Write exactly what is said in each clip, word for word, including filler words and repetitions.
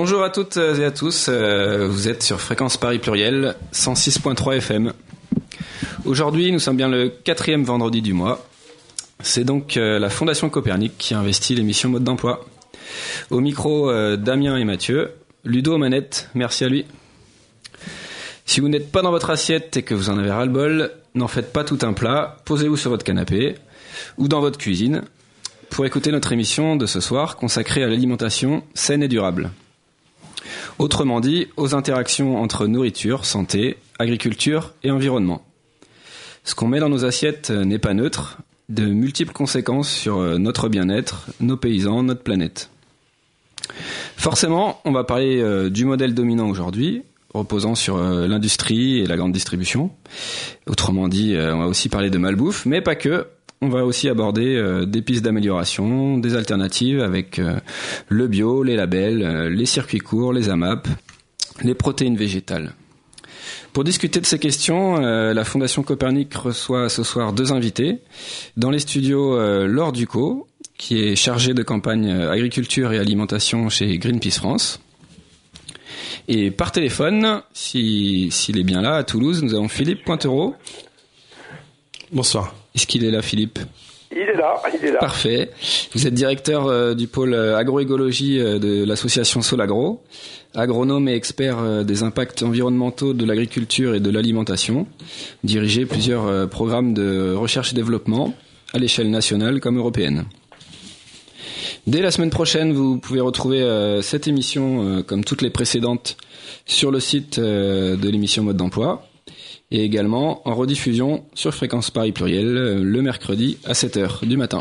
Bonjour à toutes et à tous, vous êtes sur Fréquence Paris Pluriel, cent six point trois F M. Aujourd'hui, nous sommes bien le quatrième vendredi du mois. C'est donc la Fondation Copernic qui a investi l'émission Mode d'emploi. Au micro, Damien et Mathieu. Ludo aux manettes, merci à lui. Si vous n'êtes pas dans votre assiette et que vous en avez ras-le-bol, n'en faites pas tout un plat, posez-vous sur votre canapé ou dans votre cuisine pour écouter notre émission de ce soir consacrée à l'alimentation saine et durable. Autrement dit, aux interactions entre nourriture, santé, agriculture et environnement. Ce qu'on met dans nos assiettes n'est pas neutre, de multiples conséquences sur notre bien-être, nos paysans, notre planète. Forcément, on va parler euh, du modèle dominant aujourd'hui, reposant sur euh, l'industrie et la grande distribution. Autrement dit, euh, on va aussi parler de malbouffe, mais pas que. On va aussi aborder euh, des pistes d'amélioration, des alternatives avec euh, le bio, les labels, euh, les circuits courts, les A M A P, les protéines végétales. Pour discuter de ces questions, euh, la Fondation Copernic reçoit ce soir deux invités. Dans les studios, euh, Laure Ducot, qui est chargée de campagne agriculture et alimentation chez Greenpeace France. Et par téléphone, si, s'il est bien là, à Toulouse, nous avons Philippe Pointereau. Bonsoir. Est-ce qu'il est là, Philippe ? Il est là, il est là. Parfait. Vous êtes directeur euh, du pôle agroécologie euh, de l'association Solagro, agronome et expert euh, des impacts environnementaux de l'agriculture et de l'alimentation, dirigez plusieurs euh, programmes de recherche et développement à l'échelle nationale comme européenne. Dès la semaine prochaine, vous pouvez retrouver euh, cette émission, euh, comme toutes les précédentes, sur le site euh, de l'émission Mode d'emploi, et également en rediffusion sur Fréquence Paris Pluriel euh, le mercredi à sept heures du matin.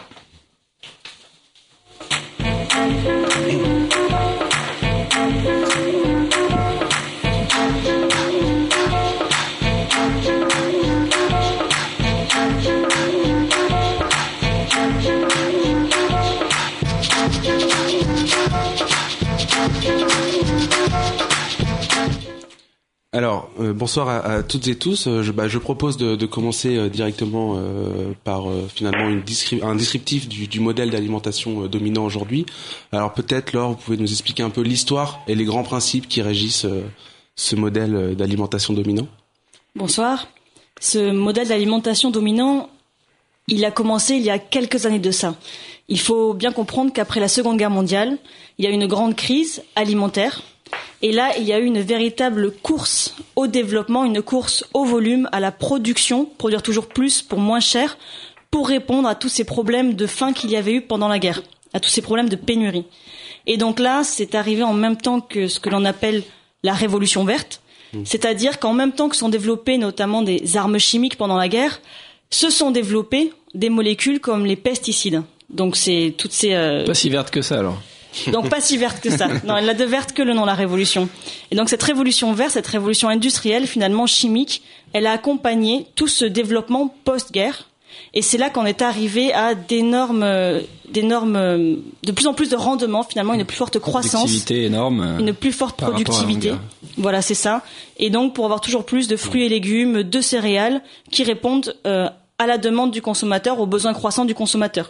Alors, euh, bonsoir à, à toutes et tous. Euh, je, bah, je propose de, de commencer euh, directement euh, par euh, finalement une descri- un descriptif du, du modèle d'alimentation euh, dominant aujourd'hui. Alors peut-être, Laure, vous pouvez nous expliquer un peu l'histoire et les grands principes qui régissent euh, ce modèle euh, d'alimentation dominant. Bonsoir. Ce modèle d'alimentation dominant, il a commencé il y a quelques années de ça. Il faut bien comprendre qu'après la Seconde Guerre mondiale, il y a eu une grande crise alimentaire. Et là, il y a eu une véritable course au développement, une course au volume, à la production, produire toujours plus pour moins cher, pour répondre à tous ces problèmes de faim qu'il y avait eu pendant la guerre, à tous ces problèmes de pénurie. Et donc là, c'est arrivé en même temps que ce que l'on appelle la révolution verte, mmh. c'est-à-dire qu'en même temps que sont développées notamment des armes chimiques pendant la guerre, se sont développées des molécules comme les pesticides. Donc c'est toutes ces... Euh... Pas si verte que ça alors. Donc pas si verte que ça. Non, elle n'a de verte que le nom, la révolution. Et donc cette révolution verte, cette révolution industrielle, finalement chimique, elle a accompagné tout ce développement post-guerre. Et c'est là qu'on est arrivé à d'énormes, d'énormes, de plus en plus de rendement, finalement, une plus forte croissance. Productivité énorme. Une plus forte productivité. Voilà, c'est ça. Et donc pour avoir toujours plus de fruits et légumes, de céréales, qui répondent euh, à la demande du consommateur, aux besoins croissants du consommateur.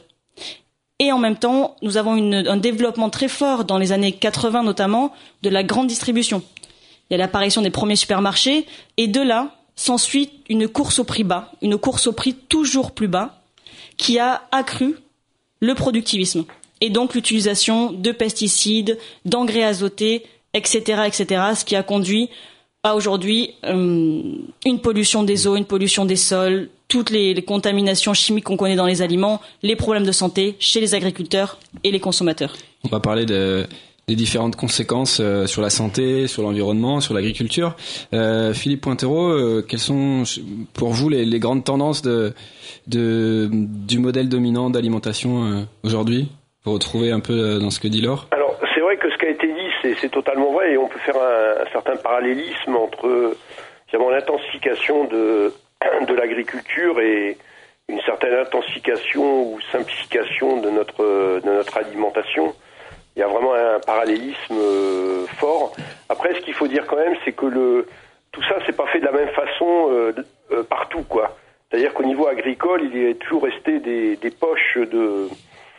Et en même temps, nous avons une, un développement très fort dans les années quatre-vingts notamment de la grande distribution. Il y a l'apparition des premiers supermarchés et de là s'ensuit une course au prix bas, une course au prix toujours plus bas qui a accru le productivisme et donc l'utilisation de pesticides, d'engrais azotés, et cetera, et cetera, ce qui a conduit à aujourd'hui euh, une pollution des eaux, une pollution des sols, toutes les, les contaminations chimiques qu'on connaît dans les aliments, les problèmes de santé chez les agriculteurs et les consommateurs. On va parler de, des différentes conséquences euh, sur la santé, sur l'environnement, sur l'agriculture. Euh, Philippe Pointereau, euh, quelles sont pour vous les, les grandes tendances de, de, du modèle dominant d'alimentation euh, aujourd'hui ? Vous retrouvez un peu dans ce que dit Laure ? Alors, c'est vrai que ce qui a été dit, c'est, c'est totalement vrai, et on peut faire un, un certain parallélisme entre finalement, l'intensification de, de l'agriculture et une certaine intensification ou simplification de notre, de notre alimentation. Il y a vraiment un parallélisme euh, fort. Après, ce qu'il faut dire quand même, c'est que le, tout ça, c'est pas fait de la même façon euh, euh, partout, quoi. C'est-à-dire qu'au niveau agricole, il est toujours resté des, des poches de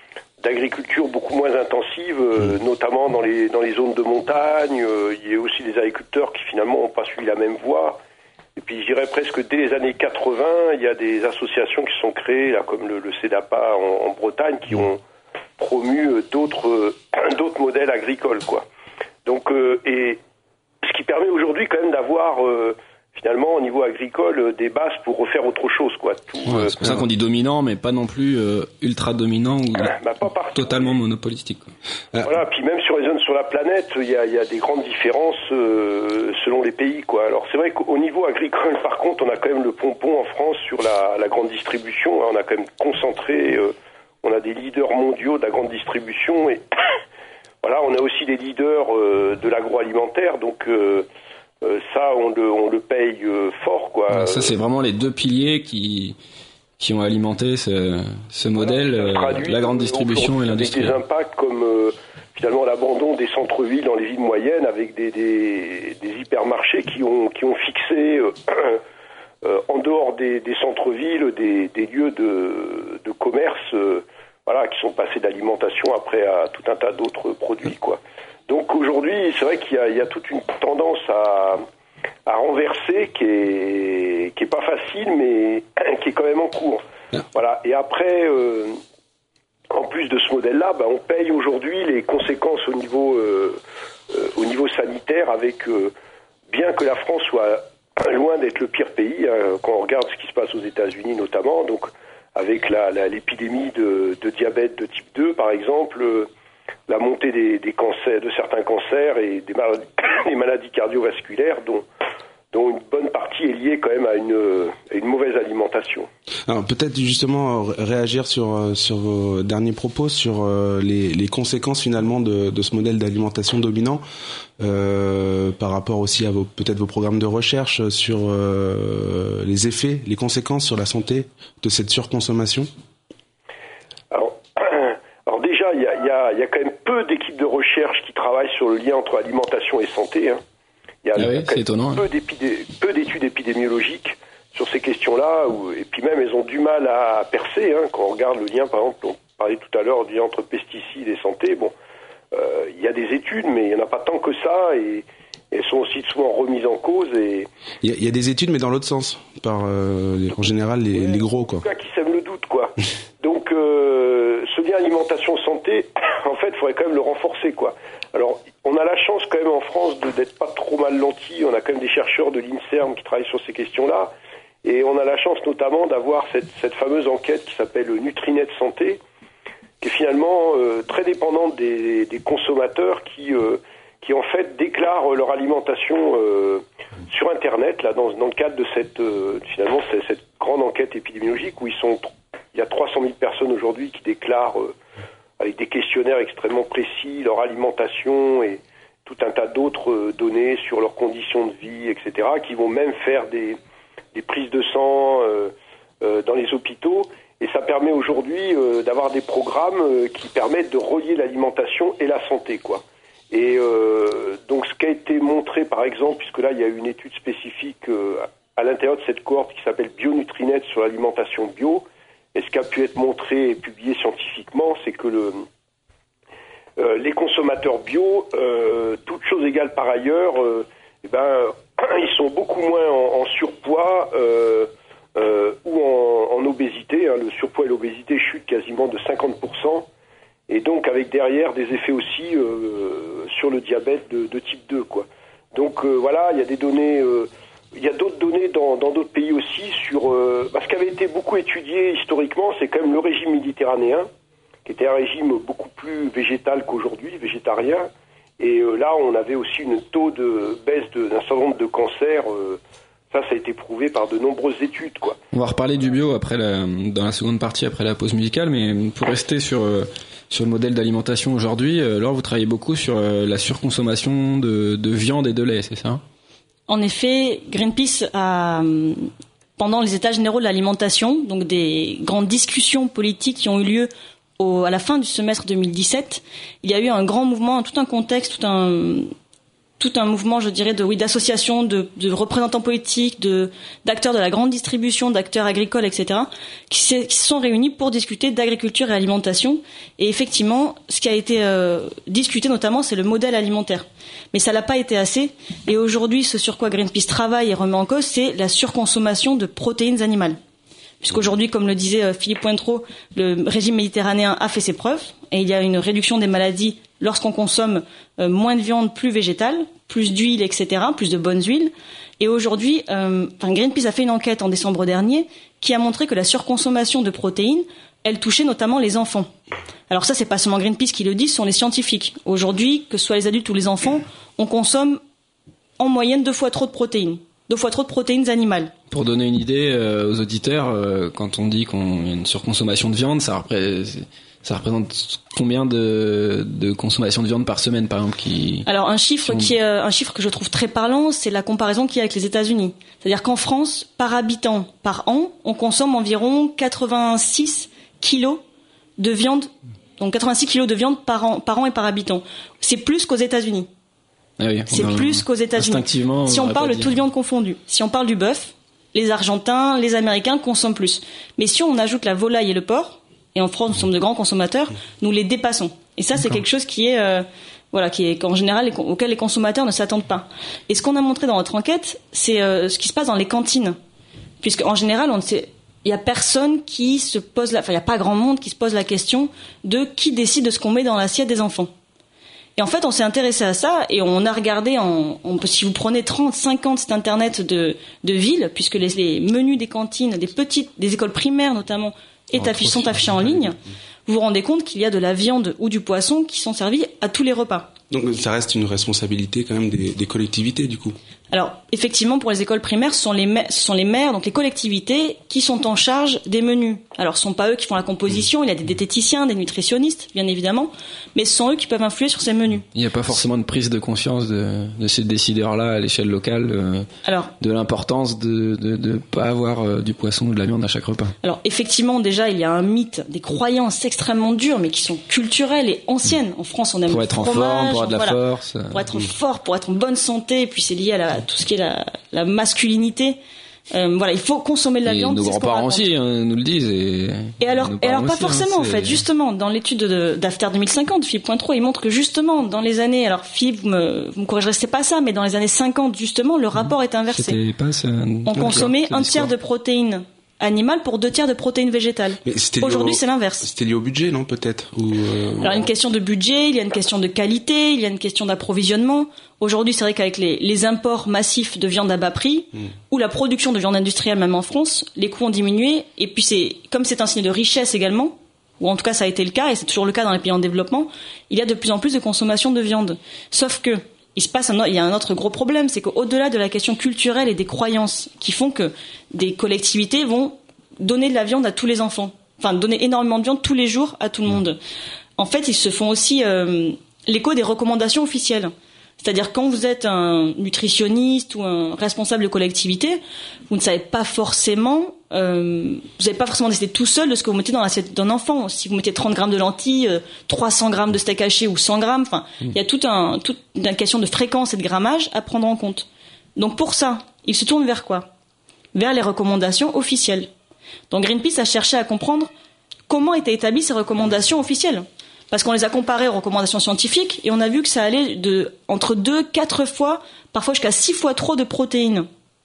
d'agriculture beaucoup moins intensive, euh, notamment dans les dans les zones de montagne. Euh, il y a aussi des agriculteurs qui finalement n'ont pas suivi la même voie. Et puis je dirais presque dès les années quatre-vingts, il y a des associations qui sont créées, là, comme le, le CEDAPA en, en Bretagne, qui ont promu euh, d'autres euh, d'autres modèles agricoles, quoi. Donc euh, et ce qui permet aujourd'hui quand même d'avoir euh, finalement au niveau agricole des bases pour refaire autre chose, quoi. Tout, ouais, c'est pour ça qu'on dit dominant, mais pas non plus euh, ultra dominant ou bah, pas partout, totalement monopolistique, quoi. Voilà, puis même sur les zones sur la planète, il y a, il y a des grandes différences euh, selon les pays, quoi. Alors c'est vrai qu'au niveau agricole, par contre, on a quand même le pompon en France sur la, la grande distribution. On a quand même concentré, euh, on a des leaders mondiaux de la grande distribution et voilà, on a aussi des leaders euh, de l'agroalimentaire, donc euh, euh, ça, on le, on le paye euh, fort, quoi. Ouais, ça, c'est vraiment les deux piliers qui qui ont alimenté ce, ce modèle, voilà, euh, la grande distribution et l'industrie. Des impacts comme euh, finalement l'abandon des centres-villes dans les villes moyennes, avec des, des, des hypermarchés qui ont qui ont fixé euh, euh, en dehors des, des centres-villes des, des lieux de, de commerce. Euh, Voilà, qui sont passés d'alimentation après à tout un tas d'autres produits, quoi. Donc aujourd'hui, c'est vrai qu'il y a, il y a toute une tendance à, à renverser qui est, qui est pas facile, mais qui est quand même en cours. Voilà. Et après, euh, en plus de ce modèle-là, bah, on paye aujourd'hui les conséquences au niveau, euh, euh, au niveau sanitaire, avec euh, bien que la France soit loin d'être le pire pays, hein, quand on regarde ce qui se passe aux États-Unis notamment, donc. Avec la, la, l'épidémie de, de diabète de type deux, par exemple, euh, la montée des, des cancers, de certains cancers et des maladies, des maladies cardiovasculaires, dont, dont une bonne partie est liée quand même à une, à une mauvaise alimentation. Alors peut-être justement réagir sur sur vos derniers propos sur euh, les, les conséquences finalement de, de ce modèle d'alimentation dominant euh, par rapport aussi à vos peut-être vos programmes de recherche sur euh, les effets, les conséquences sur la santé de cette surconsommation. Alors, alors déjà il y a, y, a, y a quand même peu d'équipes de recherche qui travaillent sur le lien entre alimentation et santé, hein. Il y a ah oui, c'est étonnant, peu, d'épidé- peu d'études épidémiologiques sur ces questions-là, où, et puis même elles ont du mal à percer, hein, quand on regarde le lien, par exemple, on parlait tout à l'heure du lien entre pesticides et santé, bon, euh, il y a des études, mais il n'y en a pas tant que ça, et elles sont aussi souvent remises en cause. Et il y a, il y a des études, mais dans l'autre sens, par euh, en général les, les gros, quoi. En tout cas, qui sèment le doute, quoi. Donc, euh, ce lien alimentation-santé, en fait, il faudrait quand même le renforcer, quoi. Alors, on a la chance quand même en France de, d'être pas trop mal lotis. On a quand même des chercheurs de l'INSERM qui travaillent sur ces questions-là. Et on a la chance notamment d'avoir cette, cette fameuse enquête qui s'appelle Nutrinet Santé, qui est finalement euh, très dépendante des, des consommateurs qui, euh, qui en fait déclarent leur alimentation euh, sur Internet, là, dans, dans le cadre de cette, euh, finalement, cette, cette grande enquête épidémiologique où ils sont, il y a trois cent mille personnes aujourd'hui qui déclarent euh, avec des questionnaires extrêmement précis leur alimentation et tout un tas d'autres euh, données sur leurs conditions de vie, et cetera, qui vont même faire des, des prises de sang euh, euh, dans les hôpitaux. Et ça permet aujourd'hui euh, d'avoir des programmes euh, qui permettent de relier l'alimentation et la santé, quoi. Et euh, donc ce qui a été montré, par exemple, puisque là il y a eu une étude spécifique euh, à l'intérieur de cette cohorte qui s'appelle BioNutrinet sur l'alimentation bio, et ce qui a pu être montré et publié scientifiquement, c'est que le, euh, les consommateurs bio, euh, toutes choses égales par ailleurs, euh, eh ben, ils sont beaucoup moins en, en surpoids euh, euh, ou en, en obésité. Hein. Le surpoids et l'obésité chutent quasiment de cinquante pour cent. Et donc avec derrière des effets aussi euh, sur le diabète de, de type deux, quoi. Donc euh, voilà, il y a des données, euh, il y a d'autres données dans, dans d'autres pays aussi sur... Euh, bah, ce qui avait été beaucoup étudié historiquement, c'est quand même le régime méditerranéen, qui était un régime beaucoup plus végétal qu'aujourd'hui, végétarien. Et euh, là, on avait aussi un taux de baisse de, d'un certain nombre de cancers. Euh, ça, ça a été prouvé par de nombreuses études, quoi. On va reparler du bio après la, dans la seconde partie, après la pause musicale, mais pour rester sur... Euh, sur le modèle d'alimentation aujourd'hui, euh, Laure, vous travaillez beaucoup sur euh, la surconsommation de, de viande et de lait, c'est ça ? En effet, Greenpeace a, pendant les états généraux de l'alimentation, donc des grandes discussions politiques qui ont eu lieu au, à la fin du semestre deux mille dix-sept, il y a eu un grand mouvement, tout un contexte, tout un, tout un mouvement, je dirais, de oui, d'associations, de, de représentants politiques, de d'acteurs de la grande distribution, d'acteurs agricoles, et cetera, qui se, qui se sont réunis pour discuter d'agriculture et alimentation. Et effectivement, ce qui a été euh, discuté notamment, c'est le modèle alimentaire. Mais ça l'a pas été assez. Et aujourd'hui, ce sur quoi Greenpeace travaille et remet en cause, c'est la surconsommation de protéines animales. Puisqu'aujourd'hui, comme le disait euh, Philippe Pointreau, le régime méditerranéen a fait ses preuves et il y a une réduction des maladies lorsqu'on consomme euh, moins de viande, plus végétale, plus d'huile, et cetera, plus de bonnes huiles. Et aujourd'hui, euh, enfin, Greenpeace a fait une enquête en décembre dernier qui a montré que la surconsommation de protéines, elle touchait notamment les enfants. Alors ça, c'est pas seulement Greenpeace qui le dit, ce sont les scientifiques. Aujourd'hui, que ce soit les adultes ou les enfants, on consomme en moyenne deux fois trop de protéines. Deux fois trop de protéines animales. Pour donner une idée euh, aux auditeurs, euh, quand on dit qu'on y a une surconsommation de viande, ça représente, ça représente combien de, de consommation de viande par semaine, par exemple, qui... Alors un chiffre qui, qui est un chiffre que je trouve très parlant, c'est la comparaison qu'il y a avec les États-Unis. C'est-à-dire qu'en France, par habitant par an, on consomme environ quatre-vingt-six kilos de viande, donc quatre-vingt-six kilos de viande par an, par an et par habitant. C'est plus qu'aux États-Unis. Ah oui, c'est plus qu'aux États-Unis. Si on parle de toute viande confondue, si on parle du bœuf, les Argentins, les Américains consomment plus. Mais si on ajoute la volaille et le porc, et en France nous sommes de grands consommateurs, nous les dépassons. Et ça, c'est quelque chose qui est, euh, voilà, qui est qu'en général les, auquel les consommateurs ne s'attendent pas. Et ce qu'on a montré dans notre enquête, c'est euh, ce qui se passe dans les cantines, puisque en général, on ne sait, il y a personne qui se pose la, enfin il y a pas grand monde qui se pose la question de qui décide de ce qu'on met dans l'assiette des enfants. Et en fait, on s'est intéressé à ça et on a regardé, en, on, si vous prenez trente, cinquante sites internet de, de villes, puisque les, les menus des cantines, des petites, des écoles primaires notamment, est affiché, sont affichés en ligne, vous vous rendez compte qu'il y a de la viande ou du poisson qui sont servis à tous les repas. Donc ça reste une responsabilité quand même des, des collectivités du coup. Alors effectivement, pour les écoles primaires, ce sont les, ma- ce sont les maires, donc les collectivités, qui sont en charge des menus. Alors ce sont pas eux qui font la composition, il y a des diététiciens, des nutritionnistes, bien évidemment, mais ce sont eux qui peuvent influer sur ces menus. Il n'y a pas forcément de prise de conscience de, de ces décideurs-là à l'échelle locale, euh, alors, de l'importance de de, de pas avoir euh, du poisson ou de la viande à chaque repas. Alors effectivement, déjà, il y a un mythe, des croyances extrêmement dures, mais qui sont culturelles et anciennes. En France, on aime pour le être fromage, en forme, pour avoir de la voilà, force, euh... pour être mmh. fort, pour être en bonne santé, et puis c'est lié à la, tout ce qui est la, la masculinité. Euh, voilà, il faut consommer de la et viande. Nos grands-parents aussi hein, nous le disent. Et, et alors, et alors pas aussi, forcément hein, en fait. Justement, dans l'étude de, d'After deux mille cinquante, Philippe Pointreau, il montre que justement dans les années, alors Philippe, vous me, vous me corrigerez, c'est pas ça, mais dans les années cinquante, justement, le rapport est inversé. C'était pas ça. On consommait un tiers de protéines animales pour deux tiers de protéines végétales. Aujourd'hui, c'est l'inverse. C'était lié au budget, non, peut-être ou euh... Alors, il y a une question de budget, il y a une question de qualité, il y a une question d'approvisionnement. Aujourd'hui, c'est vrai qu'avec les, les imports massifs de viande à bas prix, mmh. ou la production de viande industrielle même en France, les coûts ont diminué. Et puis, c'est comme c'est un signe de richesse également, ou en tout cas ça a été le cas, et c'est toujours le cas dans les pays en développement, il y a de plus en plus de consommation de viande. Sauf que il se passe un, il y a un autre gros problème, c'est qu'au-delà de la question culturelle et des croyances qui font que des collectivités vont donner de la viande à tous les enfants, enfin donner énormément de viande tous les jours à tout le monde. En fait, ils se font aussi euh, l'écho des recommandations officielles. C'est-à-dire quand vous êtes un nutritionniste ou un responsable de collectivité, vous ne savez pas forcément, euh, vous n'avez pas forcément décidé tout seul de ce que vous mettez dans l'assiette d'un enfant. Si vous mettez trente grammes de lentilles, euh, trois cents grammes de steak haché ou cent grammes, enfin, il y a tout un, toute une question de fréquence et de grammage à prendre en compte. Donc pour ça, il se tourne vers quoi ? Vers les recommandations officielles. Donc Greenpeace a cherché à comprendre comment étaient établies ces recommandations officielles. Parce qu'on les a comparées aux recommandations scientifiques et on a vu que ça allait de entre deux, quatre fois, parfois jusqu'à six fois trop de protéines.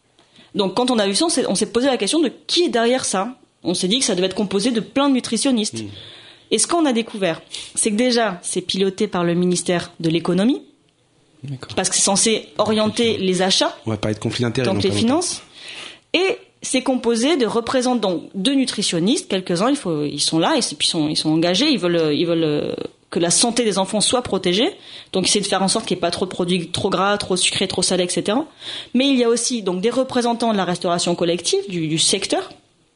Donc quand on a vu ça, on s'est, on s'est posé la question de qui est derrière ça. On s'est dit que ça devait être composé de plein de nutritionnistes. Mmh. Et ce qu'on a découvert, c'est que déjà, c'est piloté par le ministère de l'économie, D'accord. parce que c'est censé orienter les achats, on va pas être conflit d'intérêt, donc les finances, et c'est composé de représentants de nutritionnistes, quelques-uns, il faut, ils sont là, et puis ils sont, ils sont engagés, ils veulent, ils veulent que la santé des enfants soit protégée, donc essayer de faire en sorte qu'il n'y ait pas trop de produits trop gras, trop sucrés, trop salés, et cetera. Mais il y a aussi donc des représentants de la restauration collective, du, du secteur,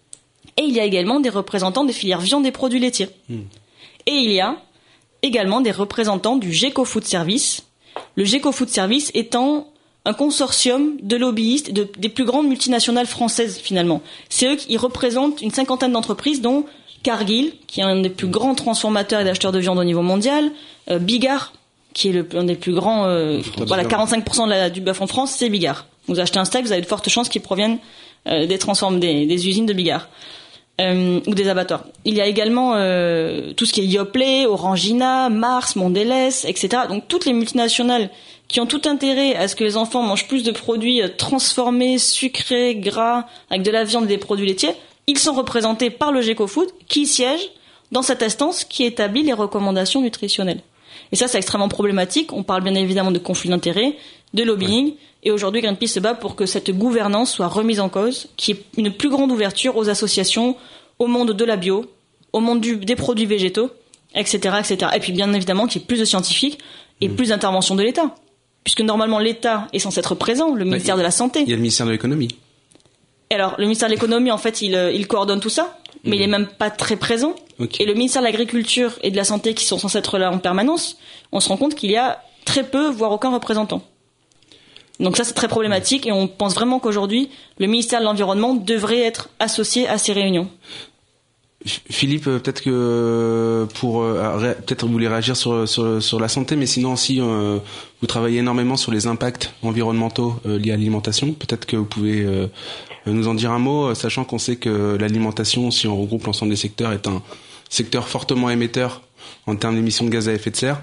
et il y a également des représentants des filières viande et produits laitiers. Mmh. Et il y a également des représentants du Geco Food Service, le Geco Food Service étant un consortium de lobbyistes de, des plus grandes multinationales françaises, finalement. C'est eux qui représentent une cinquantaine d'entreprises, dont Cargill, qui est un des plus grands transformateurs et d'acheteurs de viande au niveau mondial, euh, Bigard, qui est le, un des plus grands, euh, voilà, quarante-cinq pour cent de la, du bœuf en France, c'est Bigard. Vous achetez un steak, vous avez de fortes chances qu'il provienne euh, des transformes, des, des usines de Bigard. Euh, ou des abattoirs. Il y a également euh, tout ce qui est Yoplait, Orangina, Mars, Mondelez, et cetera. Donc toutes les multinationales qui ont tout intérêt à ce que les enfants mangent plus de produits transformés, sucrés, gras, avec de la viande et des produits laitiers, ils sont représentés par le Gecofood qui siège dans cette instance qui établit les recommandations nutritionnelles. Et ça, c'est extrêmement problématique. On parle bien évidemment de conflit d'intérêts, de lobbying, ouais. Et aujourd'hui, Greenpeace se bat pour que cette gouvernance soit remise en cause, qu'il y ait une plus grande ouverture aux associations, au monde de la bio, au monde du, des produits végétaux, et cetera, et cetera. Et puis bien évidemment qu'il y ait plus de scientifiques et mmh. plus d'intervention de l'État. Puisque normalement l'État est censé être présent, le ministère bah, de la Santé. Il y a le ministère de l'économie. Et alors, le ministère de l'économie, en fait, il, il coordonne tout ça, mais mmh. il est même pas très présent. Okay. Et le ministère de l'Agriculture et de la Santé, qui sont censés être là en permanence, on se rend compte qu'il y a très peu, voire aucun représentant. Donc ça, c'est très problématique et on pense vraiment qu'aujourd'hui, le ministère de l'Environnement devrait être associé à ces réunions. Philippe, peut-être que pour euh, peut-être vous voulez réagir sur sur sur la santé, mais sinon aussi euh, vous travaillez énormément sur les impacts environnementaux euh, liés à l'alimentation. Peut-être que vous pouvez euh, nous en dire un mot, sachant qu'on sait que l'alimentation, si on regroupe l'ensemble des secteurs, est un secteur fortement émetteur en termes d'émissions de gaz à effet de serre.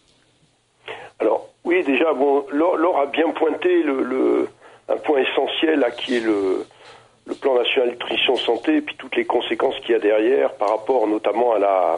Oui, déjà, bon, Laure, Laure a bien pointé le, le, un point essentiel là, qui est le, le plan national nutrition santé, et puis toutes les conséquences qu'il y a derrière par rapport notamment à la,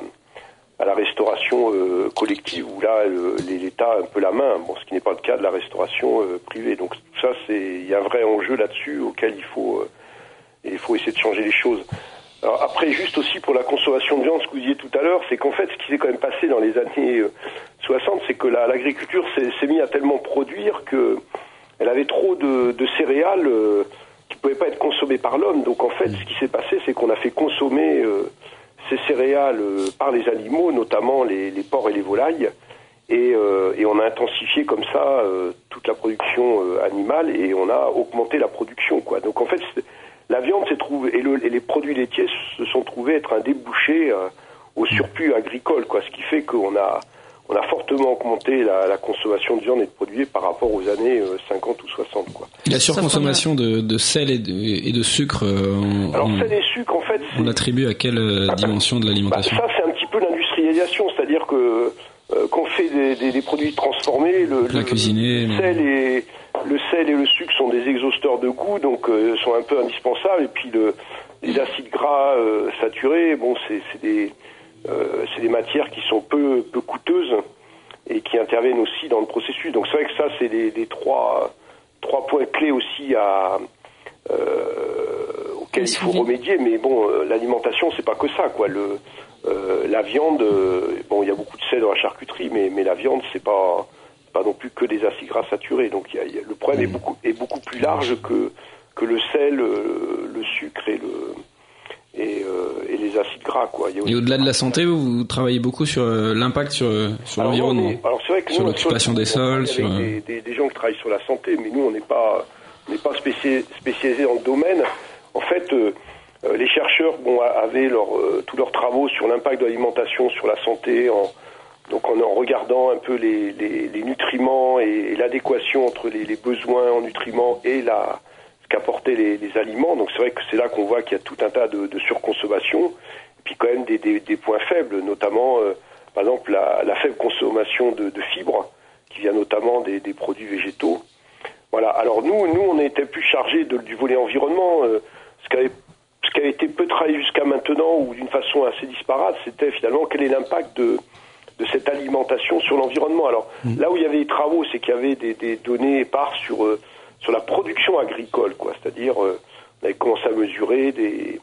à la restauration euh, collective, où là, le, l'État a un peu la main, bon, ce qui n'est pas le cas de la restauration euh, privée. Donc tout ça, c'est, il y a un vrai enjeu là-dessus auquel il faut, euh, il faut essayer de changer les choses. Alors après, juste aussi pour la consommation de viande, ce que vous disiez tout à l'heure, c'est qu'en fait, ce qui s'est quand même passé dans les années euh, soixante, c'est que la, l'agriculture s'est, s'est mise à tellement produire que elle avait trop de, de céréales euh, qui ne pouvaient pas être consommées par l'homme. Donc en fait, ce qui s'est passé, c'est qu'on a fait consommer euh, ces céréales euh, par les animaux, notamment les, les porcs et les volailles, et, euh, et on a intensifié comme ça euh, toute la production euh, animale et on a augmenté la production, quoi. Donc en fait, c'est, la viande s'est trouvée et, le, et les produits laitiers se sont trouvés être un débouché euh, au surplus agricole, quoi. Ce qui fait qu'on a, on a fortement augmenté la, la consommation de viande et de produits par rapport aux années euh, cinquante ou soixante, quoi. La surconsommation de, de sel et de, et de sucre, euh, on, alors sel et sucre, en fait, on attribue à quelle euh, dimension de l'alimentation? Bah, ça, c'est un petit peu l'industrialisation, c'est-à-dire que euh, qu'on fait des, des, des produits transformés, le, la le, cuisiner, le sel et le sel et le sucre sont des exhausteurs de goût, donc euh, sont un peu indispensables. Et puis le, les acides gras euh, saturés, bon, c'est, c'est des euh, c'est des matières qui sont peu peu coûteuses et qui interviennent aussi dans le processus. Donc c'est vrai que ça, c'est des, des trois trois points clés aussi à euh, auxquels il faut remédier. Mais bon, euh, l'alimentation, c'est pas que ça, quoi. Le euh, la viande, euh, bon, il y a beaucoup de sel dans la charcuterie, mais mais la viande, c'est pas pas non plus que des acides gras saturés. Donc il y a, il y a, le problème mmh. est beaucoup est beaucoup plus large que que le sel, le, le sucre et le et, euh, et les acides gras, quoi. Il y a et au-delà de la santé, vous, vous travaillez beaucoup sur euh, l'impact sur sur alors l'environnement, non, alors c'est vrai que sur nous, l'occupation des sols, sur des, des, des gens qui travaillent sur la santé, mais nous on n'est pas on n'est pas spécialisés spécialisés dans le domaine. En fait, euh, les chercheurs bon avaient leur euh, tous leurs travaux sur l'impact de l'alimentation sur la santé en donc en, en regardant un peu les, les, les nutriments et, et l'adéquation entre les, les besoins en nutriments et la, ce qu'apportaient les, les aliments. Donc c'est vrai que c'est là qu'on voit qu'il y a tout un tas de, de surconsommation, et puis quand même des, des, des points faibles, notamment euh, par exemple la, la faible consommation de, de fibres, qui vient notamment des, des produits végétaux. Voilà. Alors nous, nous on était plus chargés de, du volet environnement. Euh, ce qui avait ce qui a été peu travaillé jusqu'à maintenant, ou d'une façon assez disparate, c'était finalement quel est l'impact de de cette alimentation sur l'environnement. Alors mmh. là où il y avait des travaux, c'est qu'il y avait des, des données éparses sur euh, sur la production agricole, quoi. C'est-à-dire, euh, on avait commencé à mesurer des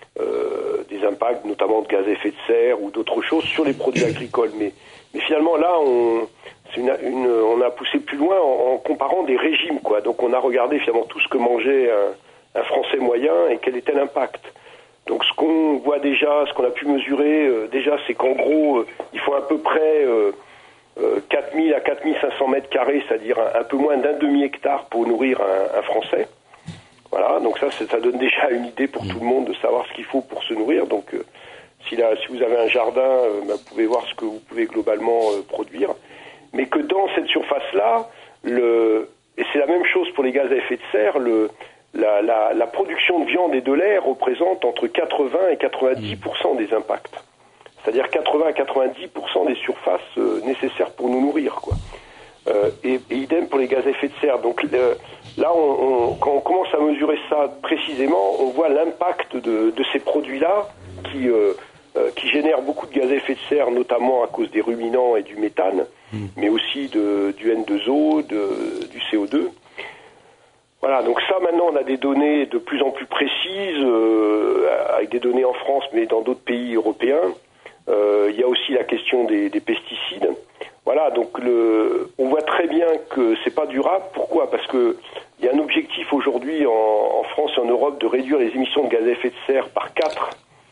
euh, des impacts, notamment de gaz à effet de serre ou d'autres choses sur les produits agricoles. Mais mais finalement là, on c'est une, une on a poussé plus loin en, en comparant des régimes, quoi. Donc on a regardé finalement tout ce que mangeait un, un Français moyen et quel était l'impact. Donc ce qu'on voit déjà, ce qu'on a pu mesurer euh, déjà, c'est qu'en gros, euh, il faut à peu près euh, euh, quatre mille à quatre mille cinq cents mètres carrés, c'est-à-dire un, un peu moins d'un demi-hectare pour nourrir un, un Français. Voilà, donc ça, ça donne déjà une idée pour tout le monde de savoir ce qu'il faut pour se nourrir. Donc euh, si, là, si vous avez un jardin, euh, bah, vous pouvez voir ce que vous pouvez globalement euh, produire. mais que dans cette surface-là, le, et c'est la même chose pour les gaz à effet de serre, le, la, la, la production de viande et de lait représente entre quatre-vingts et quatre-vingt-dix pour cent des impacts. C'est-à-dire quatre-vingts à quatre-vingt-dix pour cent des surfaces euh, nécessaires pour nous nourrir, quoi. Euh, et, et idem pour les gaz à effet de serre. Donc euh, là, on, on, quand on commence à mesurer ça précisément, on voit l'impact de, de ces produits-là qui, euh, euh, qui génèrent beaucoup de gaz à effet de serre, notamment à cause des ruminants et du méthane, mmh. mais aussi de, du N deux O, de, du C O deux. Voilà, donc ça maintenant on a des données de plus en plus précises, euh, avec des données en France mais dans d'autres pays européens. Euh, il y a aussi la question des, des pesticides. Voilà, donc le, on voit très bien que c'est pas durable. Pourquoi ? Parce que il y a un objectif aujourd'hui en, en France et en Europe de réduire les émissions de gaz à effet de serre par quatre.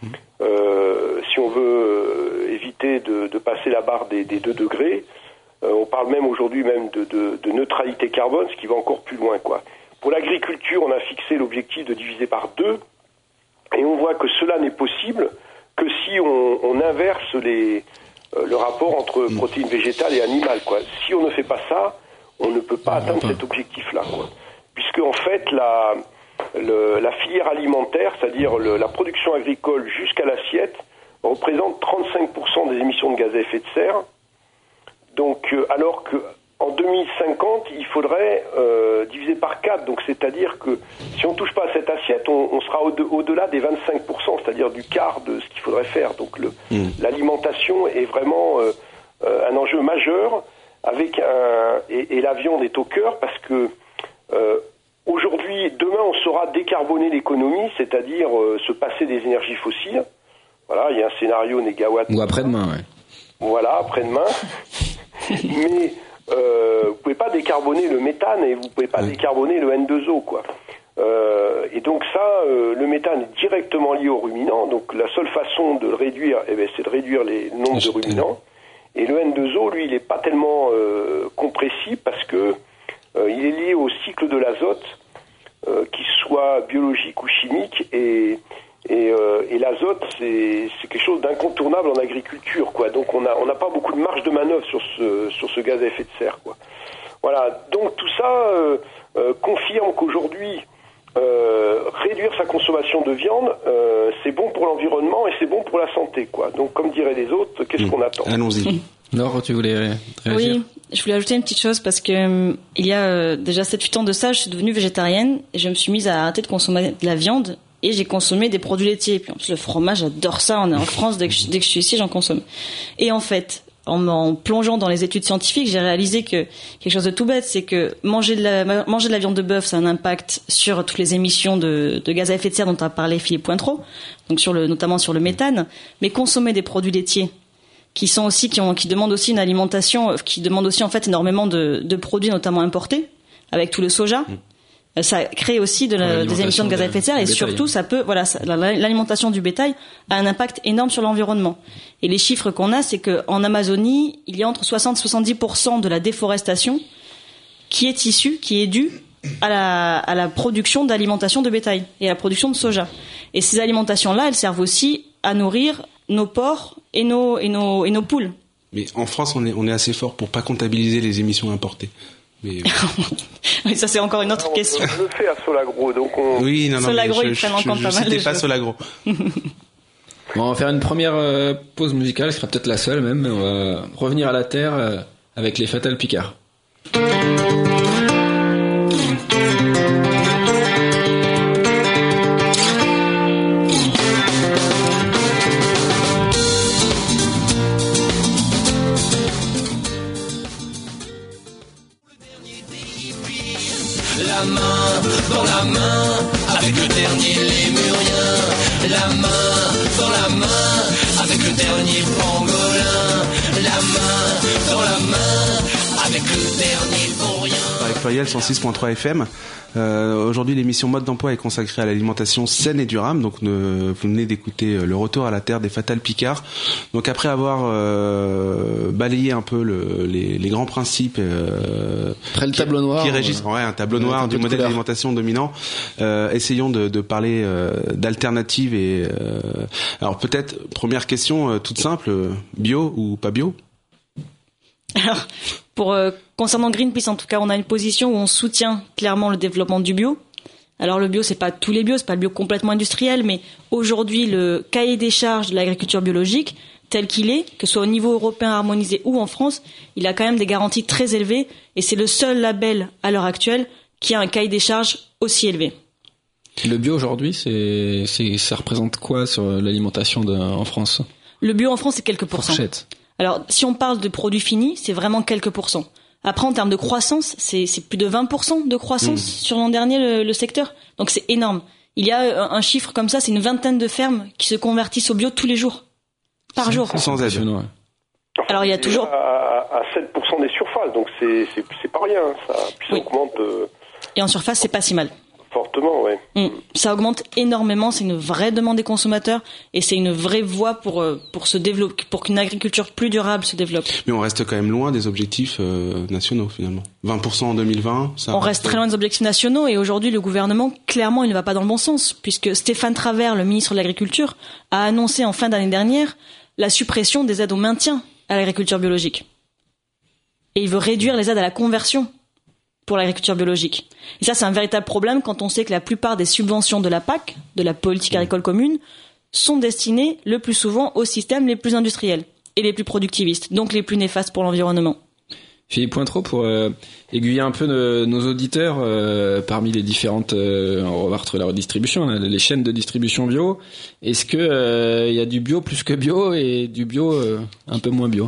Euh, si on veut euh, éviter de, de passer la barre des, des deux degrés. Euh, on parle même aujourd'hui même de, de, de neutralité carbone, ce qui va encore plus loin, quoi. Pour l'agriculture, on a fixé l'objectif de diviser par deux, et on voit que cela n'est possible que si on, on inverse les, euh, le rapport entre protéines végétales et animales, quoi. Si on ne fait pas ça, on ne peut pas atteindre cet objectif-là, quoi. Puisque en fait, la, le, la filière alimentaire, c'est-à-dire le, la production agricole jusqu'à l'assiette, représente trente-cinq pour cent des émissions de gaz à effet de serre. Donc, euh, alors que en deux mille cinquante, il faudrait euh, diviser par quatre. Donc, c'est-à-dire que si on ne touche pas à cette assiette, on, on sera au de, au-delà des vingt-cinq pour cent, c'est-à-dire du quart de ce qu'il faudrait faire. Donc, le, mmh. l'alimentation est vraiment euh, euh, un enjeu majeur. Avec un, et, et la viande est au cœur parce que euh, aujourd'hui, demain, on saura décarboner l'économie, c'est-à-dire euh, se passer des énergies fossiles. Voilà, il y a un scénario négawatt. Ou après-demain, ouais. Voilà, après-demain. Mais euh, vous pouvez pas décarboner le méthane et vous pouvez pas oui. décarboner le N deux O, quoi. Euh, et donc ça, euh, le méthane est directement lié aux ruminants. Donc la seule façon de le réduire, eh ben, c'est de réduire les le nombre de ruminants. Et le N deux O, lui, il est pas tellement euh, compressible parce que euh, il est lié au cycle de l'azote, euh, qu'il soit biologique ou chimique, et Et, euh, et l'azote, c'est, c'est quelque chose d'incontournable en agriculture, quoi. Donc on a on n'a pas beaucoup de marge de manœuvre sur ce sur ce gaz à effet de serre, quoi. Voilà. Donc tout ça euh, euh, confirme qu'aujourd'hui euh, réduire sa consommation de viande, euh, c'est bon pour l'environnement et c'est bon pour la santé, quoi. Donc comme diraient les autres, qu'est-ce mmh. qu'on attend ? Allons-y. Laure, tu voulais réagir ? Oui, je voulais ajouter une petite chose parce que euh, il y a euh, déjà sept huit ans de ça, je suis devenue végétarienne et je me suis mise à arrêter de consommer de la viande. Et j'ai consommé des produits laitiers. Et puis en plus, le fromage, j'adore ça. On est en France, dès que je, dès que je suis ici, j'en consomme. Et en fait, en, en plongeant dans les études scientifiques, j'ai réalisé que quelque chose de tout bête, c'est que manger de la, manger de la viande de bœuf, ça a un impact sur toutes les émissions de, de gaz à effet de serre dont a parlé Philippe Pointreau, donc sur le, notamment sur le méthane. Mais consommer des produits laitiers, qui sont aussi, qui ont, qui demandent aussi une alimentation, qui demandent aussi en fait énormément de, de produits, notamment importés, avec tout le soja. Mmh. Ça crée aussi de la, des émissions de gaz à effet de serre et surtout ça peut voilà ça, l'alimentation du bétail a un impact énorme sur l'environnement. Et les chiffres qu'on a, c'est que en Amazonie, il y a entre soixante et soixante-dix pour cent de la déforestation qui est issue, qui est due à la à la production d'alimentation de bétail et à la production de soja. Et ces alimentations-là, elles servent aussi à nourrir nos porcs et nos et nos et nos poules. Mais en France, on est on est assez fort pour pas comptabiliser les émissions importées. Mais... oui, ça c'est encore une autre non, question. On le fait à Solagro, donc on... Oui, non, non, Solagro, mais ils je, prennent en compte je, pas je mal de choses. Pas Solagro. Bon, on va faire une première euh, pause musicale, ce sera peut-être la seule même, mais on va revenir à la Terre euh, avec les Fatal Picard. La main dans la main avec le dernier lémurien. La main dans la main avec le dernier pangolin. La main dans la main avec le dernier vaurien. Avec Pluriel cent six point trois F M. Euh, aujourd'hui, l'émission Mode d'emploi est consacrée à l'alimentation saine et durable. Donc, ne, vous venez d'écouter le retour à la terre des Fatal Picard. Donc, après avoir euh, balayé un peu le, les, les grands principes, euh, après le tableau qui, noir, qui régissent, ouais, un tableau noir un du modèle d'alimentation dominant. Euh, essayons de, de parler euh, d'alternatives et euh, alors peut-être première question euh, toute simple, bio ou pas bio? Alors, Pour euh, concernant Greenpeace, en tout cas, on a une position où on soutient clairement le développement du bio. Alors le bio, c'est pas tous les bio, c'est pas le bio complètement industriel, mais aujourd'hui, le cahier des charges de l'agriculture biologique, tel qu'il est, que ce soit au niveau européen harmonisé ou en France, il a quand même des garanties très élevées, et c'est le seul label à l'heure actuelle qui a un cahier des charges aussi élevé. Le bio aujourd'hui, c'est, c'est, ça représente quoi sur l'alimentation de, en France ? Le bio en France, c'est quelques pourcents. Fourchette. Alors, si on parle de produits finis, c'est vraiment quelques pourcents. Après, en termes de croissance, c'est, c'est plus de vingt pour cent de croissance mmh. sur l'an dernier, le, le secteur. Donc, c'est énorme. Il y a un chiffre comme ça, c'est une vingtaine de fermes qui se convertissent au bio tous les jours. Par c'est, jour. C'est sans aide. Alors, il y a toujours... À, à sept pour cent des surfaces, donc c'est, c'est, c'est pas rien, ça. Puis ça oui. augmente... Euh... Et en surface, c'est pas si mal. Fortement, ouais. Mmh. Ça augmente énormément, c'est une vraie demande des consommateurs et c'est une vraie voie pour pour se développer, pour qu'une agriculture plus durable se développe. Mais on reste quand même loin des objectifs euh, nationaux finalement. vingt pour cent en deux mille vingt, ça. On reste, reste très loin des objectifs nationaux et aujourd'hui le gouvernement clairement il ne va pas dans le bon sens puisque Stéphane Travert, le ministre de l'Agriculture, a annoncé en fin d'année dernière la suppression des aides au maintien à l'agriculture biologique. Et il veut réduire les aides à la conversion pour l'agriculture biologique. Et ça, c'est un véritable problème quand on sait que la plupart des subventions de la P A C, de la politique agricole commune, sont destinées le plus souvent aux systèmes les plus industriels et les plus productivistes, donc les plus néfastes pour l'environnement. Philippe Pointreau, pour euh, aiguiller un peu de, nos auditeurs, euh, parmi les différentes, euh, on va retrouver la redistribution, hein, les chaînes de distribution bio, est-ce que euh, il y a du bio plus que bio et du bio euh, un peu moins bio ?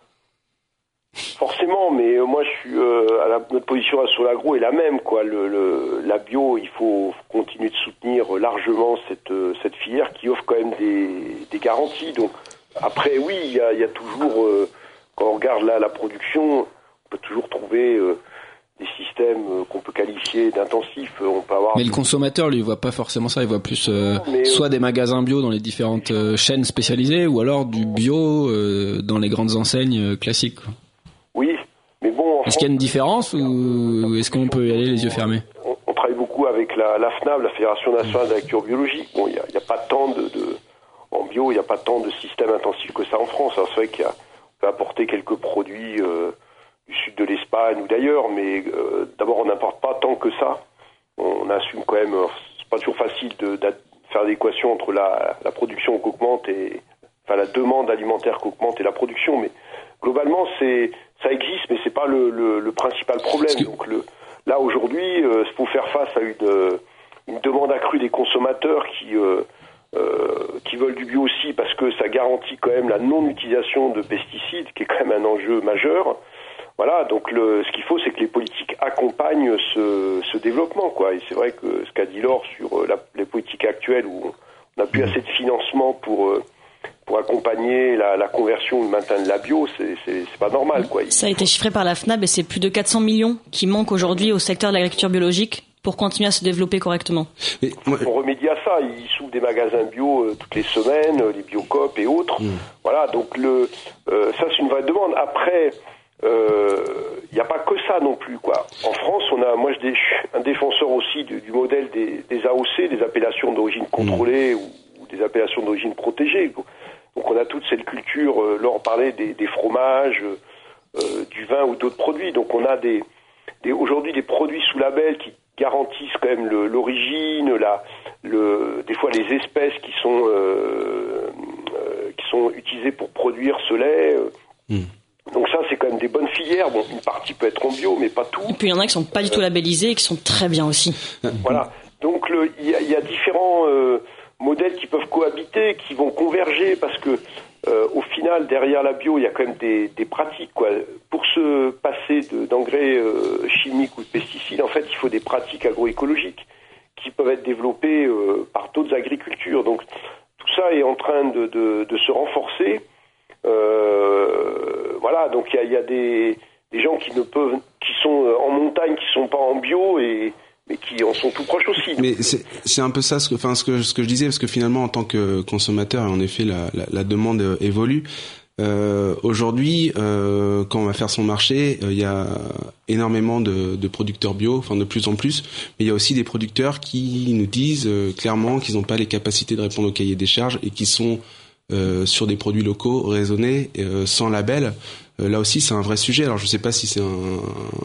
Forcément, mais euh, moi je suis euh, à la, notre position à Solagro est la même, quoi. Le, le, la bio, il faut continuer de soutenir largement cette euh, cette filière qui offre quand même des, des garanties. Donc après, oui, il y a, il y a toujours euh, quand on regarde là la production, on peut toujours trouver euh, des systèmes euh, qu'on peut qualifier d'intensifs. On peut avoir. Mais le consommateur, lui, il voit pas forcément ça. Il voit plus euh, mais, soit euh, des magasins bio dans les différentes euh, chaînes spécialisées, ou alors du bio euh, dans les grandes enseignes euh, classiques, quoi. Oui, mais bon... Est-ce qu'il y a une différence ou est-ce qu'on peut y aller les yeux fermés ? on, on travaille beaucoup avec la, la F N A B, la Fédération Nationale d'Agriculture Biologique. Bon, il n'y a, y a pas tant de, de... En bio, il n'y a pas tant de systèmes intensifs que ça en France. Alors, c'est vrai qu'il y a, on peut apporter quelques produits euh, du sud de l'Espagne ou d'ailleurs, mais euh, d'abord, on n'importe pas tant que ça. On, on assume quand même... C'est pas toujours facile de, de faire l'équation entre la, la production qu'augmente et... Enfin, la demande alimentaire qu'augmente et la production, mais globalement, c'est... Ça existe, mais c'est pas le, le, le principal problème. Que... Donc le, là aujourd'hui, il euh, faut faire face à une, une demande accrue des consommateurs qui euh, euh, qui veulent du bio aussi parce que ça garantit quand même la non-utilisation de pesticides, qui est quand même un enjeu majeur. Voilà, donc le, ce qu'il faut, c'est que les politiques accompagnent ce, ce développement, quoi. Et c'est vrai que ce qu'a dit Laure sur la, les politiques actuelles où on n'a plus assez de financement pour euh, pour accompagner la, la conversion ou le maintien de la bio, c'est, c'est, c'est pas normal, quoi. Ça a été chiffré par la F N A B et c'est plus de quatre cents millions qui manquent aujourd'hui au secteur de l'agriculture biologique pour continuer à se développer correctement. Mais, moi... On remédie à ça. Ils s'ouvrent des magasins bio euh, toutes les semaines, euh, les Biocoop et autres. Mmh. Voilà, donc le, euh, ça c'est une vraie demande. Après, il euh, n'y a pas que ça non plus, quoi. En France, on a, moi je suis un défenseur aussi du, du modèle des, des A O C, des appellations d'origine contrôlée mmh. ou, ou des appellations d'origine protégée. Donc on a toute cette culture, euh, là on parlait des, des fromages, euh, du vin ou d'autres produits. Donc on a des, des aujourd'hui des produits sous label qui garantissent quand même le, l'origine, la, le, des fois les espèces qui sont euh, euh, qui sont utilisées pour produire ce lait. Mmh. Donc ça c'est quand même des bonnes filières. Bon, une partie peut être en bio, mais pas tout. Et puis il y en a qui sont pas du tout labellisés et qui sont très bien aussi. Voilà. Donc il y a, y a différents euh, modèles qui peuvent cohabiter, qui vont converger, parce que euh, au final, derrière la bio, il y a quand même des, des pratiques, quoi. Pour se passer de, d'engrais euh, chimiques ou de pesticides, en fait, il faut des pratiques agroécologiques qui peuvent être développées euh, par d'autres agricultures. Donc, tout ça est en train de, de, de se renforcer. Euh, voilà, donc il y a, il y a des, des gens qui ne peuvent, qui sont en montagne, qui sont pas en bio et mais qui en sont tout proches aussi. Mais c'est, c'est un peu ça, ce que, enfin, ce que, ce que je disais, parce que finalement, en tant que consommateur, en effet, la, la, la demande évolue. Euh, aujourd'hui, euh, quand on va faire son marché, il euh, y a énormément de, de producteurs bio, enfin de plus en plus, mais il y a aussi des producteurs qui nous disent euh, clairement qu'ils n'ont pas les capacités de répondre au cahier des charges et qui sont euh, sur des produits locaux raisonnés, euh, sans label. euh, là aussi c'est un vrai sujet. Alors je sais pas si c'est un,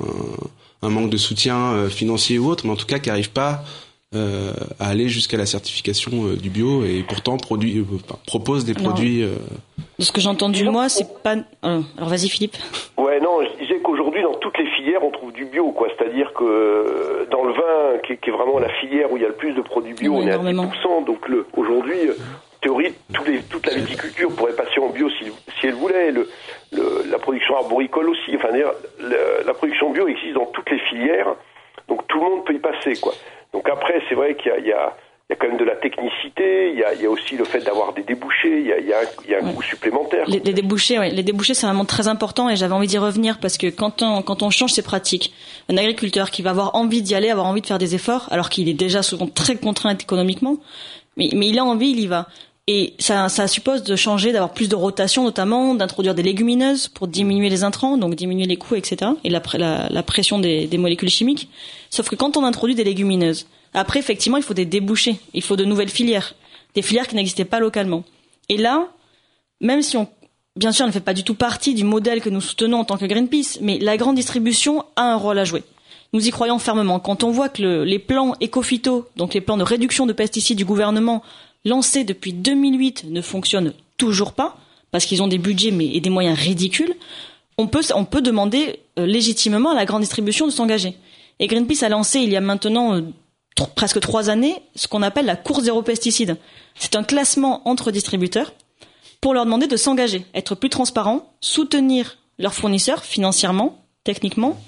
un manque de soutien euh, financier ou autre, mais en tout cas qui arrive pas euh, à aller jusqu'à la certification euh, du bio et pourtant produit, euh, propose des alors, produits. Euh... De ce que j'ai entendu moi, c'est pas. Alors, alors vas-y Philippe. Ouais, non, je disais qu'aujourd'hui dans toutes les filières on trouve du bio, quoi. C'est-à-dire que dans le vin, qui est, qui est vraiment la filière où il y a le plus de produits bio, oui, on est à dix pour cent. Donc le, aujourd'hui, en théorie, tous les, toute la viticulture pourrait passer en bio si, si elle voulait. Le, le, la production arboricole aussi. Enfin, dire, la, la production bio existe dans toutes les filières, donc tout le monde peut y passer, quoi. Donc après, c'est vrai qu'il y a, il y a, il y a quand même de la technicité. Il y a, il y a aussi le fait d'avoir des débouchés. Il y a, il y a, il y a un ouais. coût supplémentaire. Les, les débouchés, oui. Les débouchés, c'est vraiment très important et j'avais envie d'y revenir parce que quand on, quand on change ses pratiques, un agriculteur qui va avoir envie d'y aller, avoir envie de faire des efforts, alors qu'il est déjà souvent très contraint économiquement, mais, mais il a envie, il y va. Et ça, ça suppose de changer, d'avoir plus de rotation, notamment d'introduire des légumineuses pour diminuer les intrants, donc diminuer les coûts, et cetera. Et la, la, la pression des, des molécules chimiques. Sauf que quand on introduit des légumineuses, après effectivement, il faut des débouchés, il faut de nouvelles filières, des filières qui n'existaient pas localement. Et là, même si on, bien sûr, on ne fait pas du tout partie du modèle que nous soutenons en tant que Greenpeace, mais la grande distribution a un rôle à jouer. Nous y croyons fermement. Quand on voit que le, les plans éco-phyto, donc les plans de réduction de pesticides du gouvernement, lancés depuis deux mille huit, ne fonctionnent toujours pas parce qu'ils ont des budgets mais et des moyens ridicules. On peut on peut demander euh, légitimement à la grande distribution de s'engager. Et Greenpeace a lancé il y a maintenant euh, tr- presque trois années ce qu'on appelle la course zéro pesticide. C'est un classement entre distributeurs pour leur demander de s'engager, être plus transparents, soutenir leurs fournisseurs financièrement, techniquement,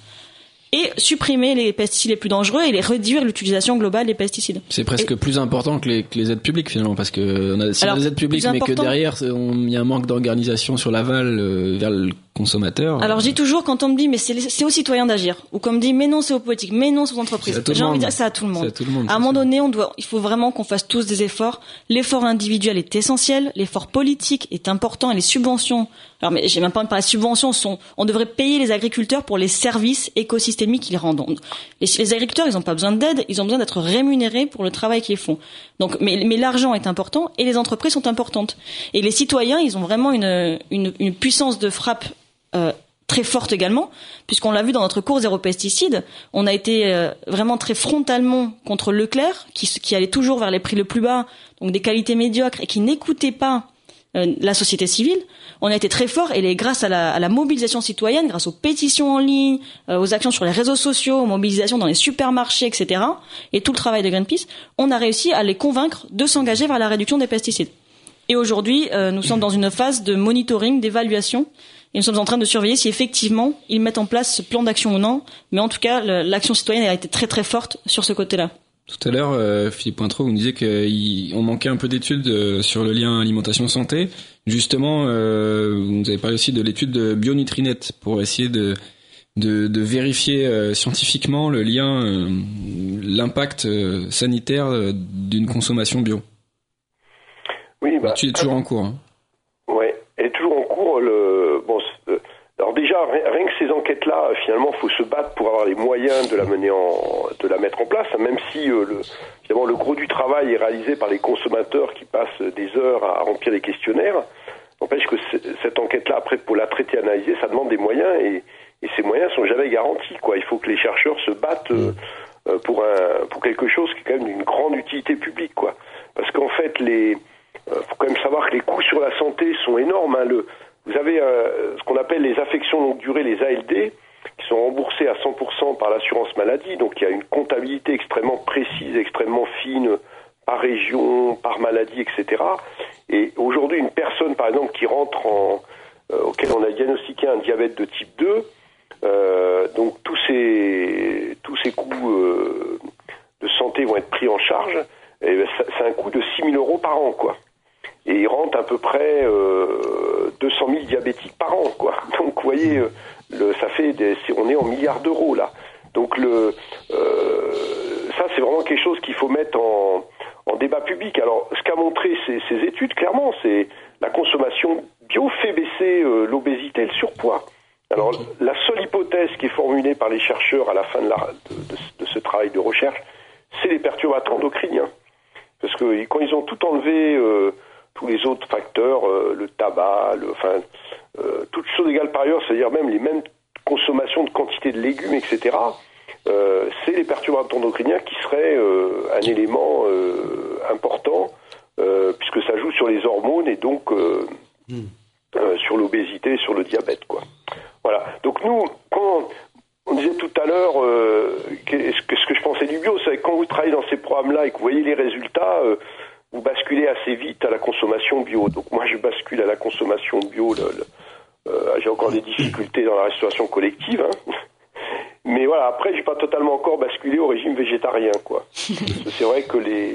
et supprimer les pesticides les plus dangereux et les réduire l'utilisation globale des pesticides. C'est presque et... plus important que les, que les aides publiques finalement, parce que on a, si Alors, on a des aides publiques mais que derrière il y a un manque d'organisation sur l'aval euh, vers le consommateur. Alors je dis toujours quand on me dit mais c'est, c'est aux citoyens d'agir, ou qu'on me dit mais non c'est aux politiques, mais non c'est aux entreprises. J'ai envie de dire c'est à tout le monde. C'est à tout le monde. À un moment donné, on doit, il faut vraiment qu'on fasse tous des efforts. L'effort individuel est essentiel, l'effort politique est important et les subventions. Alors mais j'ai même pas envie de parler de subventions, sont, on devrait payer les agriculteurs pour les services écosystémiques qu'ils rendent. Les, les agriculteurs ils ont pas besoin d'aide, ils ont besoin d'être rémunérés pour le travail qu'ils font. Donc mais, mais l'argent est important et les entreprises sont importantes. Et les citoyens ils ont vraiment une, une, une puissance de frappe Euh, très forte également, puisqu'on l'a vu dans notre course zéro pesticide, on a été euh, vraiment très frontalement contre Leclerc, qui, qui allait toujours vers les prix le plus bas, donc des qualités médiocres, et qui n'écoutait pas euh, la société civile. On a été très fort, et les, grâce à la, à la mobilisation citoyenne, grâce aux pétitions en ligne, euh, aux actions sur les réseaux sociaux, aux mobilisations dans les supermarchés, et cetera, et tout le travail de Greenpeace, on a réussi à les convaincre de s'engager vers la réduction des pesticides. Et aujourd'hui, euh, nous sommes dans une phase de monitoring, d'évaluation, et nous sommes en train de surveiller si effectivement ils mettent en place ce plan d'action ou non. Mais en tout cas, le, l'action citoyenne a été très très forte sur ce côté-là. Tout à l'heure, euh, Philippe Pointreau, vous nous disiez qu'on manquait un peu d'études euh, sur le lien alimentation-santé. Justement, euh, vous avez parlé aussi de l'étude de Bionutrinet pour essayer de, de, de vérifier euh, scientifiquement le lien, euh, l'impact euh, sanitaire euh, d'une consommation bio. Oui, bah, l'étude est toujours en cours. Hein. Ouais, elle est toujours en cours. Le bon, alors déjà rien que ces enquêtes-là, finalement, faut se battre pour avoir les moyens de la mener en, de la mettre en place. Même si euh, le, finalement le gros du travail est réalisé par les consommateurs qui passent des heures à remplir les questionnaires. N'empêche que cette enquête-là, après pour la traiter, analyser, ça demande des moyens et, et ces moyens sont jamais garantis. Quoi, il faut que les chercheurs se battent euh, pour un pour quelque chose qui est quand même d'une grande utilité publique. Quoi, parce qu'en fait les Il euh, faut quand même savoir que les coûts sur la santé sont énormes. Hein. Le, vous avez euh, ce qu'on appelle les affections longue durée, les A L D, qui sont remboursées à cent pour cent par l'assurance maladie. Donc il y a une comptabilité extrêmement précise, extrêmement fine, par région, par maladie, et cetera. Et aujourd'hui, une personne, par exemple, qui rentre en, euh, auquel on a diagnostiqué un diabète de type deux, euh, donc tous ces, tous ces coûts euh, de santé vont être pris en charge. Et ben, ça, c'est un coût de six mille euros par an, quoi. Et il rentre à peu près euh, deux cent mille diabétiques par an, quoi. Donc, vous voyez, euh, le, ça fait des, c'est, on est en milliards d'euros, là. Donc, le, euh, ça, c'est vraiment quelque chose qu'il faut mettre en, en débat public. Alors, ce qu'a montré ces, ces études, clairement, c'est la consommation bio fait baisser euh, l'obésité et le surpoids. Alors, la seule hypothèse qui est formulée par les chercheurs à la fin de, la, de, de, de ce travail de recherche, c'est les perturbateurs endocriniens. Parce que quand ils ont tout enlevé, euh, tous les autres facteurs, euh, le tabac, le, enfin, euh, toutes chose égale par ailleurs, c'est-à-dire même les mêmes consommations de quantité de légumes, et cetera, euh, c'est les perturbateurs endocriniens qui seraient euh, un élément euh, important, euh, puisque ça joue sur les hormones et donc euh, mm. euh, sur l'obésité, sur le diabète, quoi. Voilà. Donc nous, quand on disait tout à l'heure, euh, ce que, ce que je pensais du bio, c'est que quand vous travaillez dans ces programmes-là et que vous voyez les résultats, euh, vous basculez assez vite à la consommation bio. Donc moi, je bascule à la consommation bio. Le, le, euh, j'ai encore des difficultés dans la restauration collective, hein. Mais voilà, après, j'ai pas totalement encore basculé au régime végétarien, quoi. C'est vrai que les,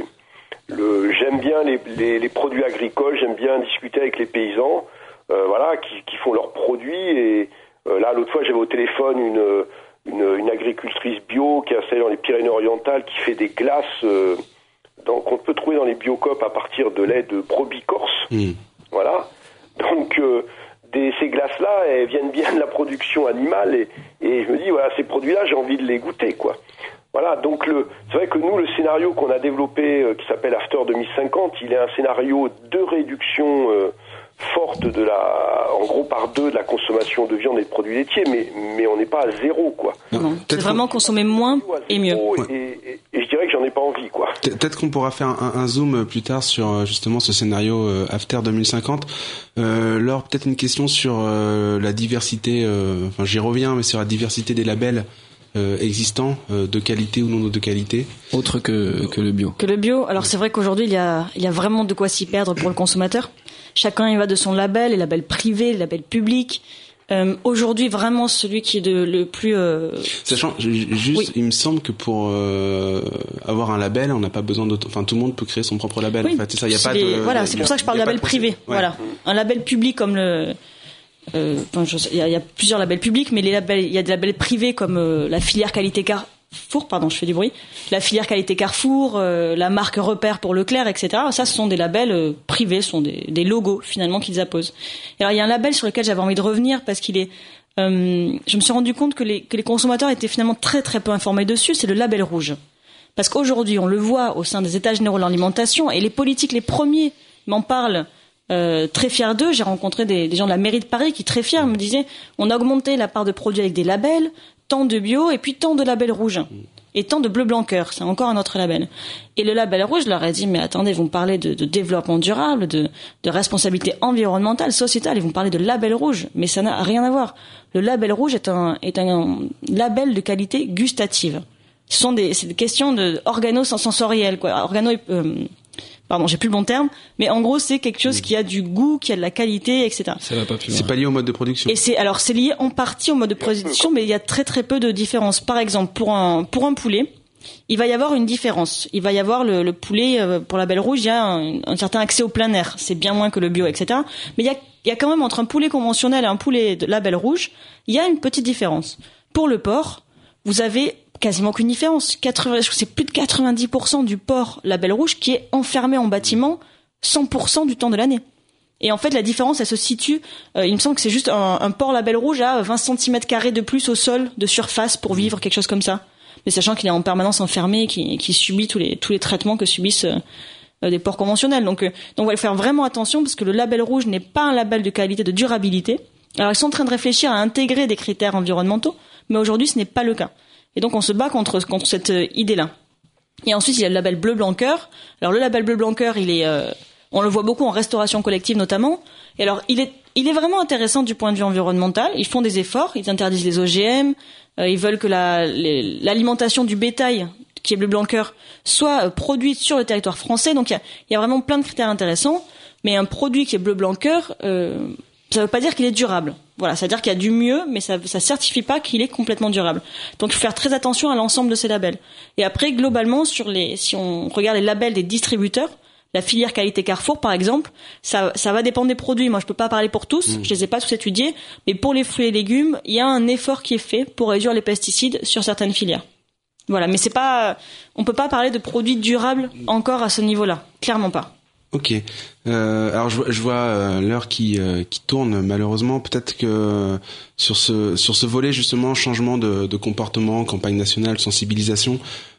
le, j'aime bien les, les, les produits agricoles, j'aime bien discuter avec les paysans, euh, voilà, qui, qui font leurs produits. Et euh, là, l'autre fois, j'avais au téléphone une Une, une agricultrice bio qui est installée dans les Pyrénées-Orientales, qui fait des glaces euh, dans, qu'on peut trouver dans les biocopes à partir de lait de brebis corse. Mmh. Voilà. Donc euh, des, ces glaces-là, elles viennent bien de la production animale et, et je me dis voilà, ces produits-là, j'ai envie de les goûter, quoi. Voilà. Donc le, c'est vrai que nous, le scénario qu'on a développé, euh, qui s'appelle After deux mille cinquante, il est un scénario de réduction euh, forte de la, en gros par deux de la consommation de viande et de produits laitiers, mais mais on n'est pas à zéro, quoi. Non, non. C'est vraiment consommer moins et mieux. Et, et, et je dirais que j'en ai pas envie, quoi. Peut-être qu'on pourra faire un, un zoom plus tard sur justement ce scénario euh, After deux mille cinquante. Euh, Laure, peut-être une question sur euh, la diversité. Euh, enfin, j'y reviens, mais sur la diversité des labels. Euh, existants, euh, de qualité ou non de qualité, autre que que le bio. Que le bio. Alors c'est vrai qu'aujourd'hui il y a il y a vraiment de quoi s'y perdre pour le consommateur. Chacun y va de son label, les labels privés, les labels publics. Euh, aujourd'hui vraiment celui qui est de, le plus. Euh... Sachant juste, oui. Il me semble que pour euh, avoir un label, on n'a pas besoin d'autre. Enfin, tout le monde peut créer son propre label. Oui. En fait, c'est ça. Il y a pas les... de. Voilà, c'est pour ça que je parle de label privé. Ouais. Voilà, un label public comme le. Euh, enfin, je, il, y a, il y a plusieurs labels publics, mais les labels, il y a des labels privés comme euh, la filière qualité Carrefour, pardon, je fais du bruit, la filière qualité Carrefour, euh, la marque Repère pour Leclerc, et cetera. Ça, ce sont des labels euh, privés, ce sont des, des logos finalement qu'ils apposent. Et alors, il y a un label sur lequel j'avais envie de revenir parce qu'il est, euh, je me suis rendu compte que les, que les consommateurs étaient finalement très très peu informés dessus. C'est le label rouge, parce qu'aujourd'hui, on le voit au sein des États généraux de l'alimentation et les politiques, les premiers m'en parlent. Euh, très fier d'eux, j'ai rencontré des, des gens de la mairie de Paris qui très fiers me disaient on a augmenté la part de produits avec des labels, tant de bio et puis tant de labels rouges et tant de bleu blanc cœur, c'est encore un autre label. Et le label rouge, je leur ai dit mais attendez, vous me parlez de, de développement durable, de, de responsabilité environnementale, sociétale, et vous me parlez de label rouge, mais ça n'a rien à voir. Le label rouge est un, est un label de qualité gustative. Ce sont des, c'est des questions de organo-sensorielles, quoi, organo euh, Pardon, j'ai plus le bon terme, mais en gros, c'est quelque chose qui a du goût, qui a de la qualité, et cetera. Ça va pas plus loin. C'est pas lié au mode de production. Et c'est, alors, c'est lié en partie au mode de production, mais il y a très très peu de différence. Par exemple, pour un, pour un poulet, il va y avoir une différence. Il va y avoir le, le poulet, euh, pour la Belle Rouge, il y a un, un certain accès au plein air. C'est bien moins que le bio, et cetera. Mais il y a, il y a quand même entre un poulet conventionnel et un poulet de la Belle Rouge, il y a une petite différence. Pour le porc, vous avez quasiment qu'une différence. quatre-vingts, c'est plus de quatre-vingt-dix pour cent du porc label rouge qui est enfermé en bâtiment cent pour cent du temps de l'année. Et en fait, la différence, elle se situe, euh, il me semble que c'est juste un, un porc label rouge à vingt centimètres carrés de plus au sol de surface pour vivre, quelque chose comme ça. Mais sachant qu'il est en permanence enfermé et qu'il, qu'il subit tous les, tous les traitements que subissent euh, des porcs conventionnels. Donc, euh, donc, on va faire vraiment attention parce que le label rouge n'est pas un label de qualité, de durabilité. Alors, ils sont en train de réfléchir à intégrer des critères environnementaux, mais aujourd'hui, ce n'est pas le cas. Et donc on se bat contre contre cette euh, idée-là. Et ensuite il y a le label bleu blanc cœur. Alors le label bleu blanc cœur, il est, euh, on le voit beaucoup en restauration collective notamment. Et alors il est il est vraiment intéressant du point de vue environnemental. Ils font des efforts, ils interdisent les O G M, euh, ils veulent que la les, l'alimentation du bétail qui est bleu blanc cœur soit euh, produite sur le territoire français. Donc il y a il y a vraiment plein de critères intéressants. Mais un produit qui est bleu blanc cœur, euh, ça veut pas dire qu'il est durable. Voilà, c'est-à-dire qu'il y a du mieux, mais ça ça certifie pas qu'il est complètement durable. Donc il faut faire très attention à l'ensemble de ces labels. Et après, globalement, sur les, si on regarde les labels des distributeurs, la filière qualité Carrefour, par exemple, ça ça va dépendre des produits. Moi, je peux pas parler pour tous, mmh. je les ai pas tous étudiés, mais pour les fruits et légumes, il y a un effort qui est fait pour réduire les pesticides sur certaines filières. Voilà, mais c'est pas, on peut pas parler de produits durables encore à ce niveau-là, clairement pas. Ok. Euh, alors je, je vois euh, l'heure qui euh, qui tourne malheureusement. Peut-être que euh, sur ce sur ce volet justement changement de, de comportement, campagne nationale, sensibilisation,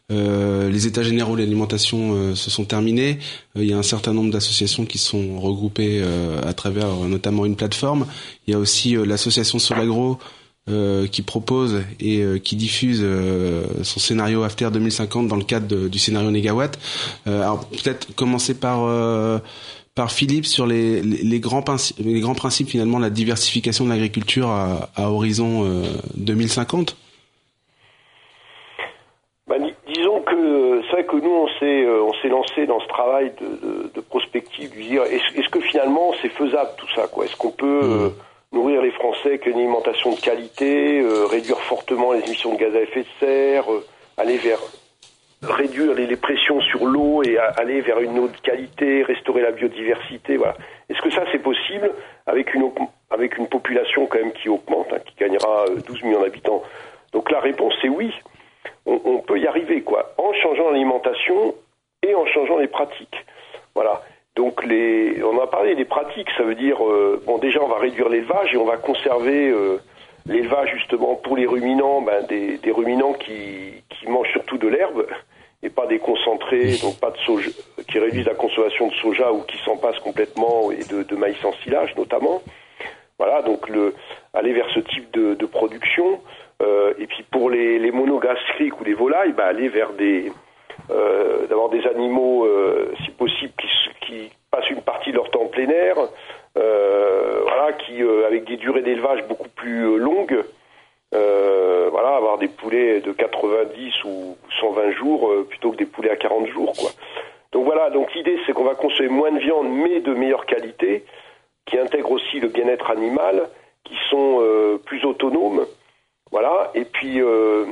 Euh, les états généraux de l'alimentation euh, se sont terminés. Euh, il y a un certain nombre d'associations qui sont regroupées euh, à travers euh, notamment une plateforme. Il y a aussi euh, l'association Solagro euh, qui propose et euh, qui diffuse euh, son scénario After deux mille cinquante dans le cadre de, du scénario Négawatt. Euh, alors peut-être commencer par euh, par Philippe sur les, les, les grands principes, les grands principes finalement de la diversification de l'agriculture à, à horizon euh, deux mille cinquante. Bah, disons que c'est vrai que nous on s'est on s'est lancé dans ce travail de, de, de prospective, de dire est-ce, est-ce que finalement c'est faisable tout ça quoi. Est-ce qu'on peut mmh. euh, nourrir les Français avec une alimentation de qualité, euh, réduire fortement les émissions de gaz à effet de serre, euh, aller vers réduire les, les pressions sur l'eau et à, aller vers une eau de qualité, restaurer la biodiversité, voilà. Est-ce que ça c'est possible avec une avec une population quand même qui augmente, hein, qui gagnera douze millions d'habitants? Donc la réponse c'est oui. On, on peut y arriver, quoi, en changeant l'alimentation et en changeant les pratiques. Voilà. Donc, les, on a parlé des pratiques, ça veut dire, euh, bon, déjà, on va réduire l'élevage et on va conserver euh, l'élevage, justement, pour les ruminants, ben, des, des ruminants qui, qui mangent surtout de l'herbe et pas des concentrés, donc pas de soja, qui réduisent la consommation de soja ou qui s'en passent complètement, et de, de maïs en silage, notamment. Voilà, donc, le, aller vers ce type de, de production. Euh, et puis pour les, les monogastriques ou les volailles, bah, aller vers des euh, d'avoir des animaux, euh, si possible, qui, qui passent une partie de leur temps en plein air, euh, voilà, qui euh, avec des durées d'élevage beaucoup plus euh, longues, euh, voilà, avoir des poulets de quatre-vingt-dix ou cent vingt jours euh, plutôt que des poulets à quarante jours, quoi. Donc voilà, donc l'idée c'est qu'on va consommer moins de viande mais de meilleure qualité, qui intègre aussi le bien-être animal, qui sont euh, plus autonomes. Voilà, et puis euh,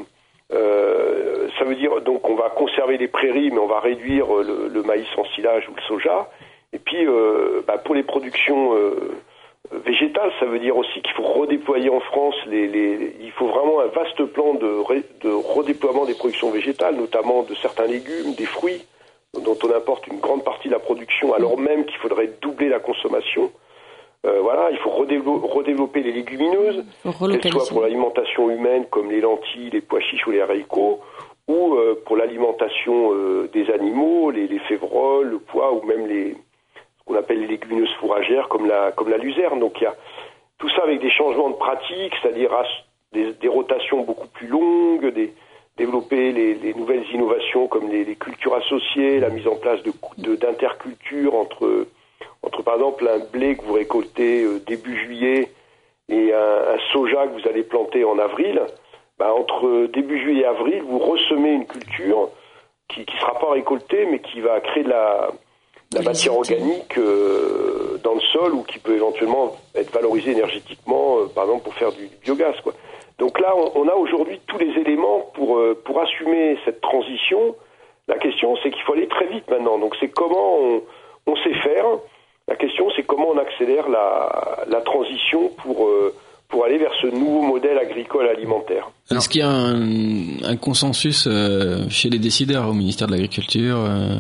euh, ça veut dire donc on va conserver les prairies, mais on va réduire le, le maïs en silage ou le soja. Et puis euh, bah, pour les productions euh, végétales, ça veut dire aussi qu'il faut redéployer en France les, les il faut vraiment un vaste plan de, ré, de redéploiement des productions végétales, notamment de certains légumes, des fruits, dont on importe une grande partie de la production, alors même qu'il faudrait doubler la consommation. Euh, voilà, il faut redévelopper, redévelopper les légumineuses, qu'elles soient pour l'alimentation humaine comme les lentilles, les pois chiches ou les haricots, ou euh, pour l'alimentation euh, des animaux, les, les févroles, le pois, ou même les ce qu'on appelle les légumineuses fourragères comme la comme la luzerne. Donc il y a tout ça avec des changements de pratiques, c'est-à-dire des, des rotations beaucoup plus longues, des, développer les, les nouvelles innovations comme les, les cultures associées, la mise en place de, de d'intercultures entre entre par exemple un blé que vous récoltez euh, début juillet et un, un soja que vous allez planter en avril, bah, entre début juillet et avril, vous ressemez une culture qui ne sera pas récoltée mais qui va créer de la, de la matière organique euh, dans le sol ou qui peut éventuellement être valorisée énergétiquement, euh, par exemple pour faire du, du biogaz, quoi. Donc là, on, on a aujourd'hui tous les éléments pour, euh, pour assumer cette transition. La question, c'est qu'il faut aller très vite maintenant. Donc c'est comment on, on sait faire. La question, c'est comment on accélère la, la transition pour, euh, pour aller vers ce nouveau modèle agricole alimentaire. Est-ce qu'il y a un, un consensus euh, chez les décideurs au ministère de l'Agriculture euh,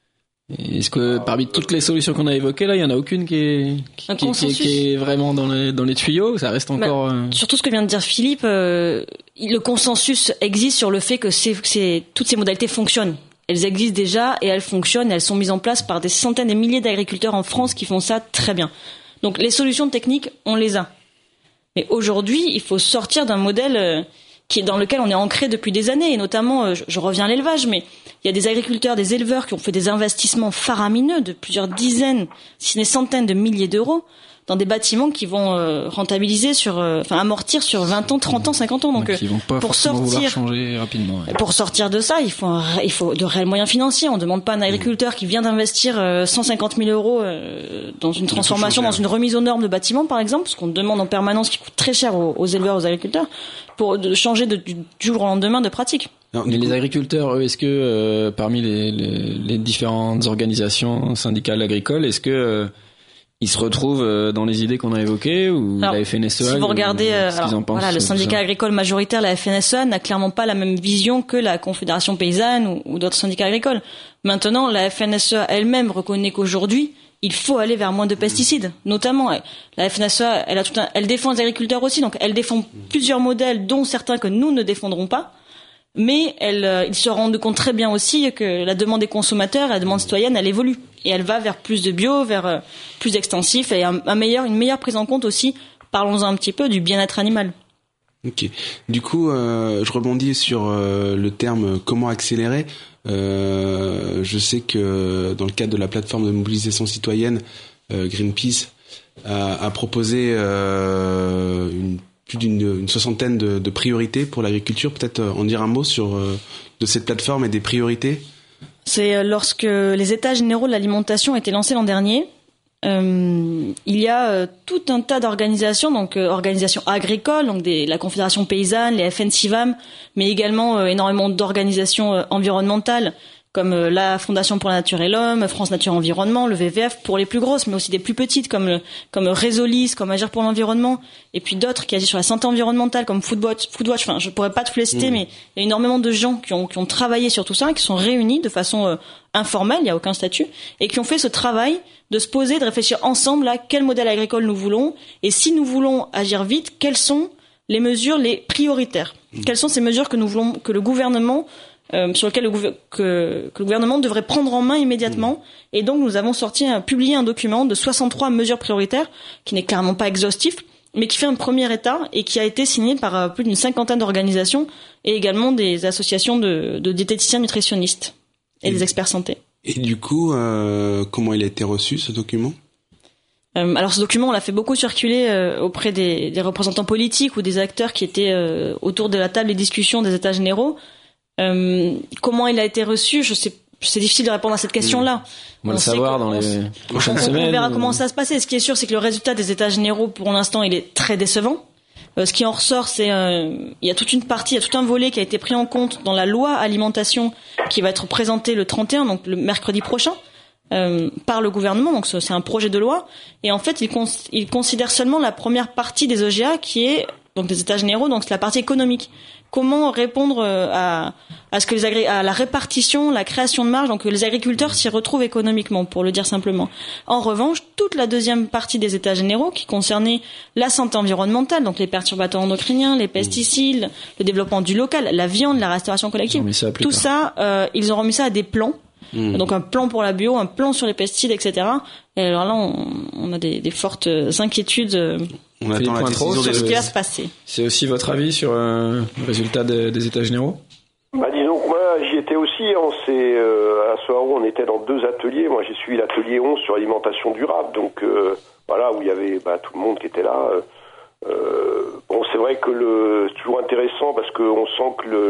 Est-ce que parmi toutes les solutions qu'on a évoquées, là, il n'y en a aucune qui est, qui, qui, qui, qui est vraiment dans les, dans les tuyaux? Ça reste encore... Bah, euh... Surtout ce que vient de dire Philippe, euh, le consensus existe sur le fait que c'est, c'est, toutes ces modalités fonctionnent. Elles existent déjà et elles fonctionnent, elles sont mises en place par des centaines et milliers d'agriculteurs en France qui font ça très bien. Donc les solutions techniques, on les a. Mais aujourd'hui, il faut sortir d'un modèle qui est dans lequel on est ancré depuis des années, et notamment, je, je reviens à l'élevage, mais il y a des agriculteurs, des éleveurs qui ont fait des investissements faramineux de plusieurs dizaines, si ce n'est centaines de milliers d'euros, dans des bâtiments qui vont euh, rentabiliser sur, euh, enfin amortir sur vingt ans, trente ans, cinquante ans. Donc, donc ils vont pas pour sortir, sortir, changer rapidement. Ouais. Pour sortir de ça, il faut, un, il faut de réels moyens financiers. On ne demande pas à un agriculteur qui vient d'investir euh, cent cinquante mille euros euh, dans une transformation, dans une remise aux normes de bâtiment, par exemple, ce qu'on demande en permanence, qui coûte très cher aux, aux éleveurs, aux agriculteurs, pour de changer de, du, du jour au lendemain de pratique. Non, mais les agriculteurs, eux, est-ce que euh, parmi les, les, les différentes organisations syndicales agricoles, est-ce que euh, ils se retrouvent dans les idées qu'on a évoquées ou alors, la F N S E A? Si vous regardez, euh, alors, voilà, le syndicat agricole majoritaire, la F N S E A, n'a clairement pas la même vision que la Confédération paysanne ou, ou d'autres syndicats agricoles. Maintenant, la F N S E A elle-même reconnaît qu'aujourd'hui, il faut aller vers moins de pesticides. Notamment, la F N S E A, elle a tout un, elle défend les agriculteurs aussi, donc elle défend plusieurs modèles, dont certains que nous ne défendrons pas. Mais elle, euh, ils se rendent compte très bien aussi que la demande des consommateurs, la demande citoyenne, elle évolue et elle va vers plus de bio, vers euh, plus extensif et un, un meilleur, une meilleure prise en compte aussi. Parlons un petit peu du bien-être animal. Ok. Du coup, euh, je rebondis sur euh, le terme comment accélérer. Euh, je sais que dans le cadre de la plateforme de mobilisation citoyenne, euh, Greenpeace a, a proposé euh, une, plus d'une une soixantaine de, de priorités pour l'agriculture. Peut-être en dire un mot sur euh, de cette plateforme et des priorités. C'est lorsque les États généraux de l'alimentation étaient lancés l'an dernier. Euh, il y a euh, tout un tas d'organisations, donc euh, organisations agricoles, donc des, la Confédération paysanne, les F N CIVAM, mais également euh, énormément d'organisations euh, environnementales, comme euh, la Fondation pour la Nature et l'Homme, France Nature Environnement, le V V F pour les plus grosses, mais aussi des plus petites comme le, comme Résolis, comme Agir pour l'environnement, et puis d'autres qui agissent sur la santé environnementale comme Foodwatch. Foodwatch, enfin, je pourrais pas tous les citer, mmh. mais il y a énormément de gens qui ont, qui ont travaillé sur tout ça, qui sont réunis de façon euh, informelle, il y a aucun statut, et qui ont fait ce travail de se poser, de réfléchir ensemble à quel modèle agricole nous voulons, et si nous voulons agir vite, quelles sont les mesures les prioritaires, mmh. quelles sont ces mesures que nous voulons que le gouvernement Euh, sur lequel le, gouver- que, que le gouvernement devrait prendre en main immédiatement. Mmh. Et donc, nous avons sorti, un, publié un document de soixante-trois mesures prioritaires, qui n'est clairement pas exhaustif, mais qui fait un premier état et qui a été signé par euh, plus d'une cinquantaine d'organisations et également des associations de, de diététiciens nutritionnistes et, et des experts santé. Et du coup, euh, comment il a été reçu, ce document ? Euh, alors ce document, on l'a fait beaucoup circuler euh, auprès des, des représentants politiques ou des acteurs qui étaient euh, autour de la table des discussions des États généraux. Euh, comment il a été reçu, je sais, c'est difficile de répondre à cette question-là. On va le savoir dans les prochaines semaines. On verra comment ça se passer. Ce qui est sûr, c'est que le résultat des États généraux, pour l'instant, il est très décevant. Euh, ce qui en ressort, c'est euh, il y a toute une partie, il y a tout un volet qui a été pris en compte dans la loi alimentation qui va être présentée le trente et un, donc le mercredi prochain, euh, par le gouvernement. Donc c'est un projet de loi. Et en fait, il, cons- il considère seulement la première partie des O G A qui est donc des États généraux, donc c'est la partie économique. Comment répondre à, à ce que les agré- à la répartition, la création de marge, donc que les agriculteurs s'y retrouvent économiquement, pour le dire simplement. En revanche, toute la deuxième partie des États généraux, qui concernait la santé environnementale, donc les perturbateurs endocriniens, les pesticides, le développement du local, la viande, la restauration collective, ça tout tard. ça, euh, ils ont remis ça à des plans. Mmh. Donc un plan pour la bio, un plan sur les pesticides, et cetera. Et alors là, on, on a des, des fortes inquiétudes. Euh, On attend la décision sur de... ce qui va se passer. C'est aussi votre avis sur euh, le résultat de, des États généraux ? Bah disons que moi j'y étais aussi, hein. C'est, euh, à Soaro on était dans deux ateliers, moi j'ai suivi l'atelier onze sur l'alimentation durable, donc euh, voilà, où il y avait bah, tout le monde qui était là. Euh, bon c'est vrai que le, c'est toujours intéressant parce qu'on sent que le...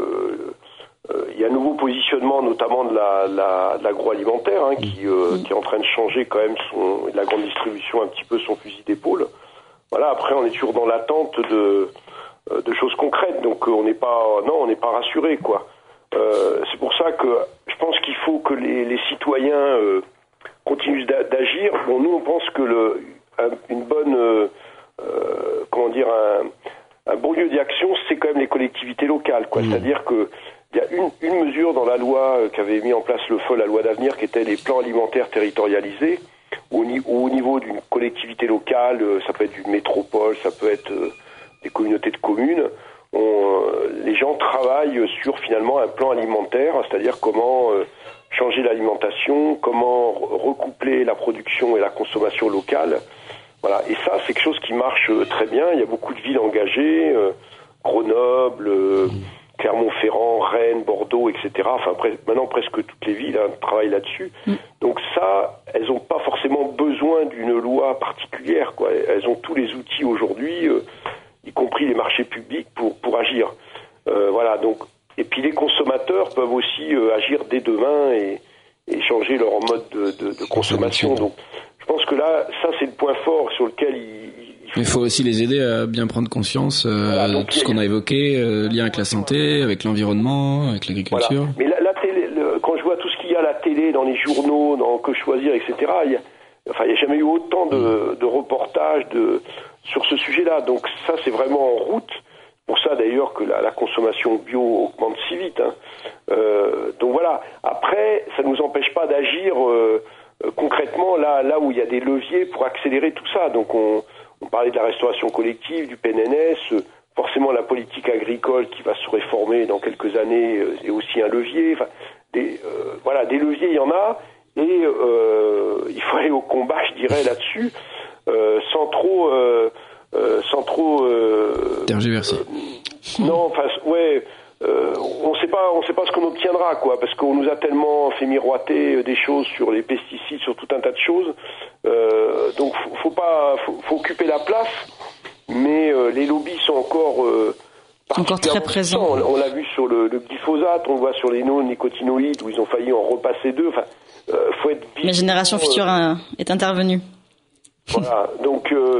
le Euh, il y a un nouveau positionnement, notamment de, la, la, de l'agroalimentaire, hein, qui, euh, qui est en train de changer quand même son, la grande distribution un petit peu son fusil d'épaule. Voilà. Après, on est toujours dans l'attente de, de choses concrètes, donc on n'est pas, non, on n'est pas rassuré, quoi. Euh, c'est pour ça que je pense qu'il faut que les, les citoyens euh, continuent d'agir. Bon, nous, on pense que le, un, une bonne, euh, euh, comment dire, un, un bon lieu d'action, c'est quand même les collectivités locales, quoi. Mmh. C'est-à-dire que il y a une, une mesure dans la loi euh, qu'avait mis en place le F E, la loi d'avenir, qui était les plans alimentaires territorialisés, où au, au niveau d'une collectivité locale, euh, ça peut être une métropole, ça peut être euh, des communautés de communes, on, euh, les gens travaillent sur finalement un plan alimentaire, c'est-à-dire comment euh, changer l'alimentation, comment recoupler la production et la consommation locale. Voilà. Et ça, c'est quelque chose qui marche euh, très bien. Il y a beaucoup de villes engagées, euh, Grenoble, euh, Clermont-Ferrand, Rennes, Bordeaux, et cetera. Enfin, pre- maintenant, presque toutes les villes hein, travaillent là-dessus. Mm. Donc ça, elles n'ont pas forcément besoin d'une loi particulière, quoi. Elles ont tous les outils aujourd'hui, euh, y compris les marchés publics, pour, pour agir. Euh, voilà, donc... Et puis les consommateurs peuvent aussi euh, agir dès demain et, et changer leur mode de, de, de consommation. Donc je pense que là, ça, c'est le point fort sur lequel il... Il faut aussi les aider à bien prendre conscience euh, voilà, de tout ce qu'on a évoqué, euh, lien avec la santé, avec l'environnement, avec l'agriculture. Voilà. Mais la, la télé, le, quand je vois tout ce qu'il y a à la télé, dans les journaux, dans Que choisir, et cetera, il y a, enfin, il n'y a jamais eu autant de, de reportages de, sur ce sujet-là. Donc ça, c'est vraiment en route. Pour ça, d'ailleurs, que la, la consommation bio augmente si vite. Hein. Euh, donc voilà. Après, ça ne nous empêche pas d'agir euh, concrètement là, là où il y a des leviers pour accélérer tout ça. Donc on... On parlait de la restauration collective, du P N N S, forcément la politique agricole qui va se réformer dans quelques années euh, est aussi un levier. Enfin, des, euh, voilà, des leviers, il y en a, et euh, il faut aller au combat, je dirais, là-dessus, euh, sans trop, euh, euh, sans trop euh, tergiverser. Euh, non, enfin, ouais. Euh, on sait pas, on sait pas ce qu'on obtiendra, quoi, parce qu'on nous a tellement fait miroiter des choses sur les pesticides, sur tout un tas de choses. Euh, donc, faut, faut pas, faut, faut occuper la place, mais euh, les lobbies sont encore, euh, encore très présents. On, on l'a vu sur le, le glyphosate, on le voit sur les néonicotinoïdes où ils ont failli en repasser deux. Enfin, euh, faut être. La génération future euh, est intervenue. Voilà, donc euh,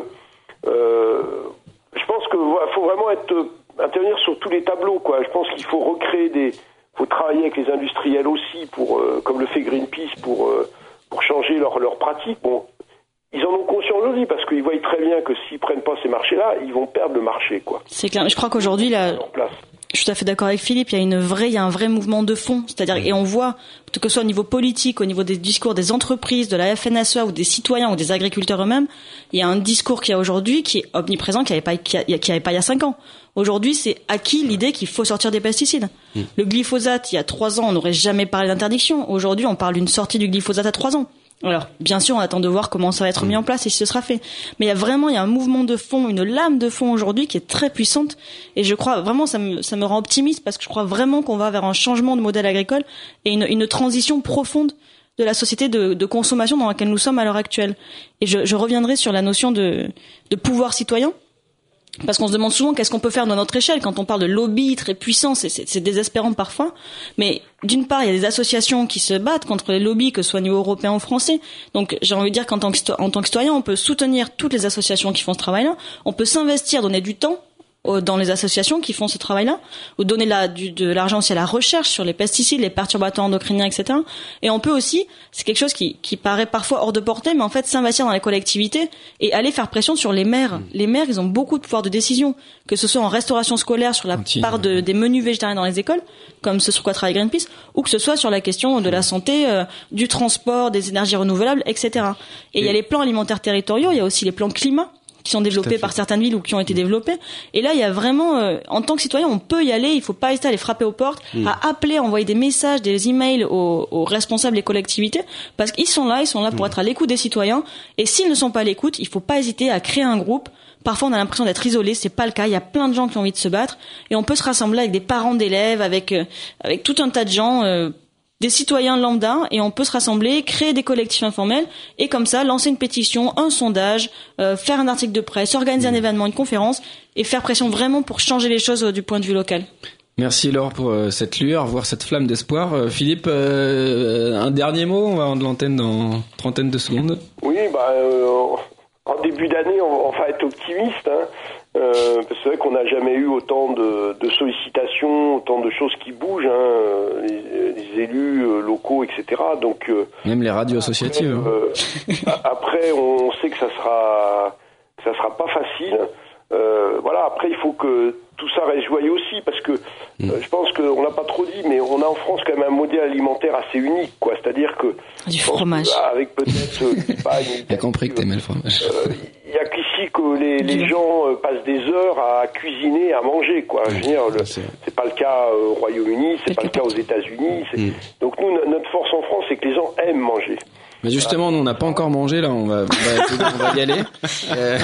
euh, je pense que voilà, faut vraiment être intervenir sur tous les tableaux, quoi. Je pense qu'il faut recréer des, faut travailler avec les industriels aussi pour, euh, comme le fait Greenpeace, pour euh, pour changer leurs leurs pratiques. Bon, ils en ont conscience aujourd'hui parce qu'ils voient très bien que s'ils prennent pas ces marchés-là, ils vont perdre le marché, quoi. C'est clair. Je crois qu'aujourd'hui, là, je suis tout à fait d'accord avec Philippe. Il y a une vraie, il y a un vrai mouvement de fond. C'est-à-dire, et on voit, que ce soit au niveau politique, au niveau des discours des entreprises, de la F N S E A ou des citoyens ou des agriculteurs eux-mêmes, il y a un discours qu'il y a aujourd'hui qui est omniprésent, qui n'y avait pas, qui n'y avait pas il y a cinq ans. Aujourd'hui, c'est acquis l'idée qu'il faut sortir des pesticides. Mmh. Le glyphosate, il y a trois ans, on n'aurait jamais parlé d'interdiction. Aujourd'hui, on parle d'une sortie du glyphosate à trois ans. Alors, bien sûr, on attend de voir comment ça va être mis en place et si ce sera fait. Mais il y a vraiment, il y a un mouvement de fond, une lame de fond aujourd'hui qui est très puissante. Et je crois vraiment, ça me, ça me rend optimiste parce que je crois vraiment qu'on va vers un changement de modèle agricole et une, une transition profonde de la société de, de consommation dans laquelle nous sommes à l'heure actuelle. Et je, je reviendrai sur la notion de, de pouvoir citoyen. Parce qu'on se demande souvent qu'est-ce qu'on peut faire dans notre échelle quand on parle de lobby très puissant, c'est, c'est, c'est désespérant parfois. Mais d'une part, il y a des associations qui se battent contre les lobbies, que ce soit au niveau européen ou français. Donc j'ai envie de dire qu'en tant que, en tant que citoyen, on peut soutenir toutes les associations qui font ce travail-là. On peut s'investir, donner du temps dans les associations qui font ce travail-là, ou donner la, du, de l'argent aussi à la recherche sur les pesticides, les perturbateurs endocriniens, et cetera. Et on peut aussi, c'est quelque chose qui, qui paraît parfois hors de portée, mais en fait s'investir dans les collectivités et aller faire pression sur les maires. Les maires, ils ont beaucoup de pouvoir de décision, que ce soit en restauration scolaire, sur la Antine, part de, des menus végétariens dans les écoles, comme ce sur quoi travaille Greenpeace, ou que ce soit sur la question de la santé, euh, du transport, des énergies renouvelables, et cetera. Et il y a les plans alimentaires territoriaux, il y a aussi les plans climat, qui sont développés par certaines villes ou qui ont été développés. Et là, il y a vraiment, euh, en tant que citoyen, on peut y aller. Il faut pas hésiter à aller frapper aux portes, mmh. à appeler, à envoyer des messages, des emails aux, aux responsables des collectivités, parce qu'ils sont là, ils sont là pour mmh. être à l'écoute des citoyens. Et s'ils ne sont pas à l'écoute, il faut pas hésiter à créer un groupe. Parfois, on a l'impression d'être isolé, c'est pas le cas. Il y a plein de gens qui ont envie de se battre, et on peut se rassembler avec des parents d'élèves, avec euh, avec tout un tas de gens. Euh, des citoyens lambda, et on peut se rassembler, créer des collectifs informels, et comme ça, lancer une pétition, un sondage, euh, faire un article de presse, organiser un événement, une conférence, et faire pression vraiment pour changer les choses euh, du point de vue local. Merci Laure pour euh, cette lueur, voir cette flamme d'espoir. Euh, Philippe, euh, un dernier mot, on va rendre l'antenne dans trentaine de secondes. Oui, bah, euh, en début d'année, on, on va être optimiste, hein. Euh, parce que c'est vrai qu'on n'a jamais eu autant de, de sollicitations, autant de choses qui bougent, hein, les, les élus euh, locaux, et cetera. Donc euh, même les radios associatives. Après, euh, après, on sait que ça sera, que ça sera pas facile. Euh, voilà. Après, il faut que tout ça reste joyeux aussi, parce que mmh. euh, je pense qu'on l'a pas trop dit, mais on a en France quand même un modèle alimentaire assez unique, quoi. C'est-à-dire que du fromage, que, avec peut-être, euh, je sais pas, j'ai compris que t'aimais le fromage. Euh, il y a qu'ici que les, les gens euh, passent des heures à cuisiner, à manger, quoi. Je veux dire, le, c'est pas le cas au Royaume-Uni, c'est pas le cas aux États-Unis. C'est... Mmh. Donc nous, notre force en France, c'est que les gens aiment manger. Mais justement, nous, on n'a pas encore mangé, là, on va, on va, on va y aller. Euh,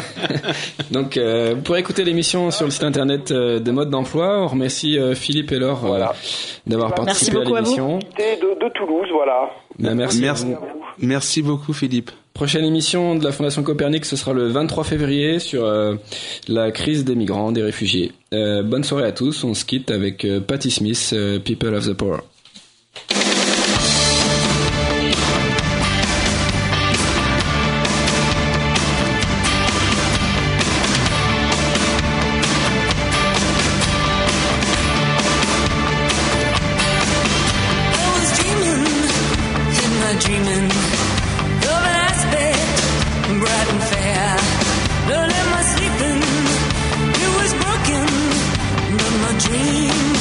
donc, euh, vous pourrez écouter l'émission sur le site internet euh, de Mode d'Emploi. On remercie euh, Philippe et Laure euh, voilà. d'avoir bah, participé à l'émission. De, de Toulouse, voilà. Bah, merci. Merci, merci beaucoup, Philippe. Prochaine émission de la Fondation Copernic, ce sera le vingt-trois février sur euh, la crise des migrants, des réfugiés. Euh, bonne soirée à tous. On se quitte avec euh, Patti Smith, euh, People of the Poor. Dreaming of an aspect bright and fair. But in my sleeping, it was broken, but my dream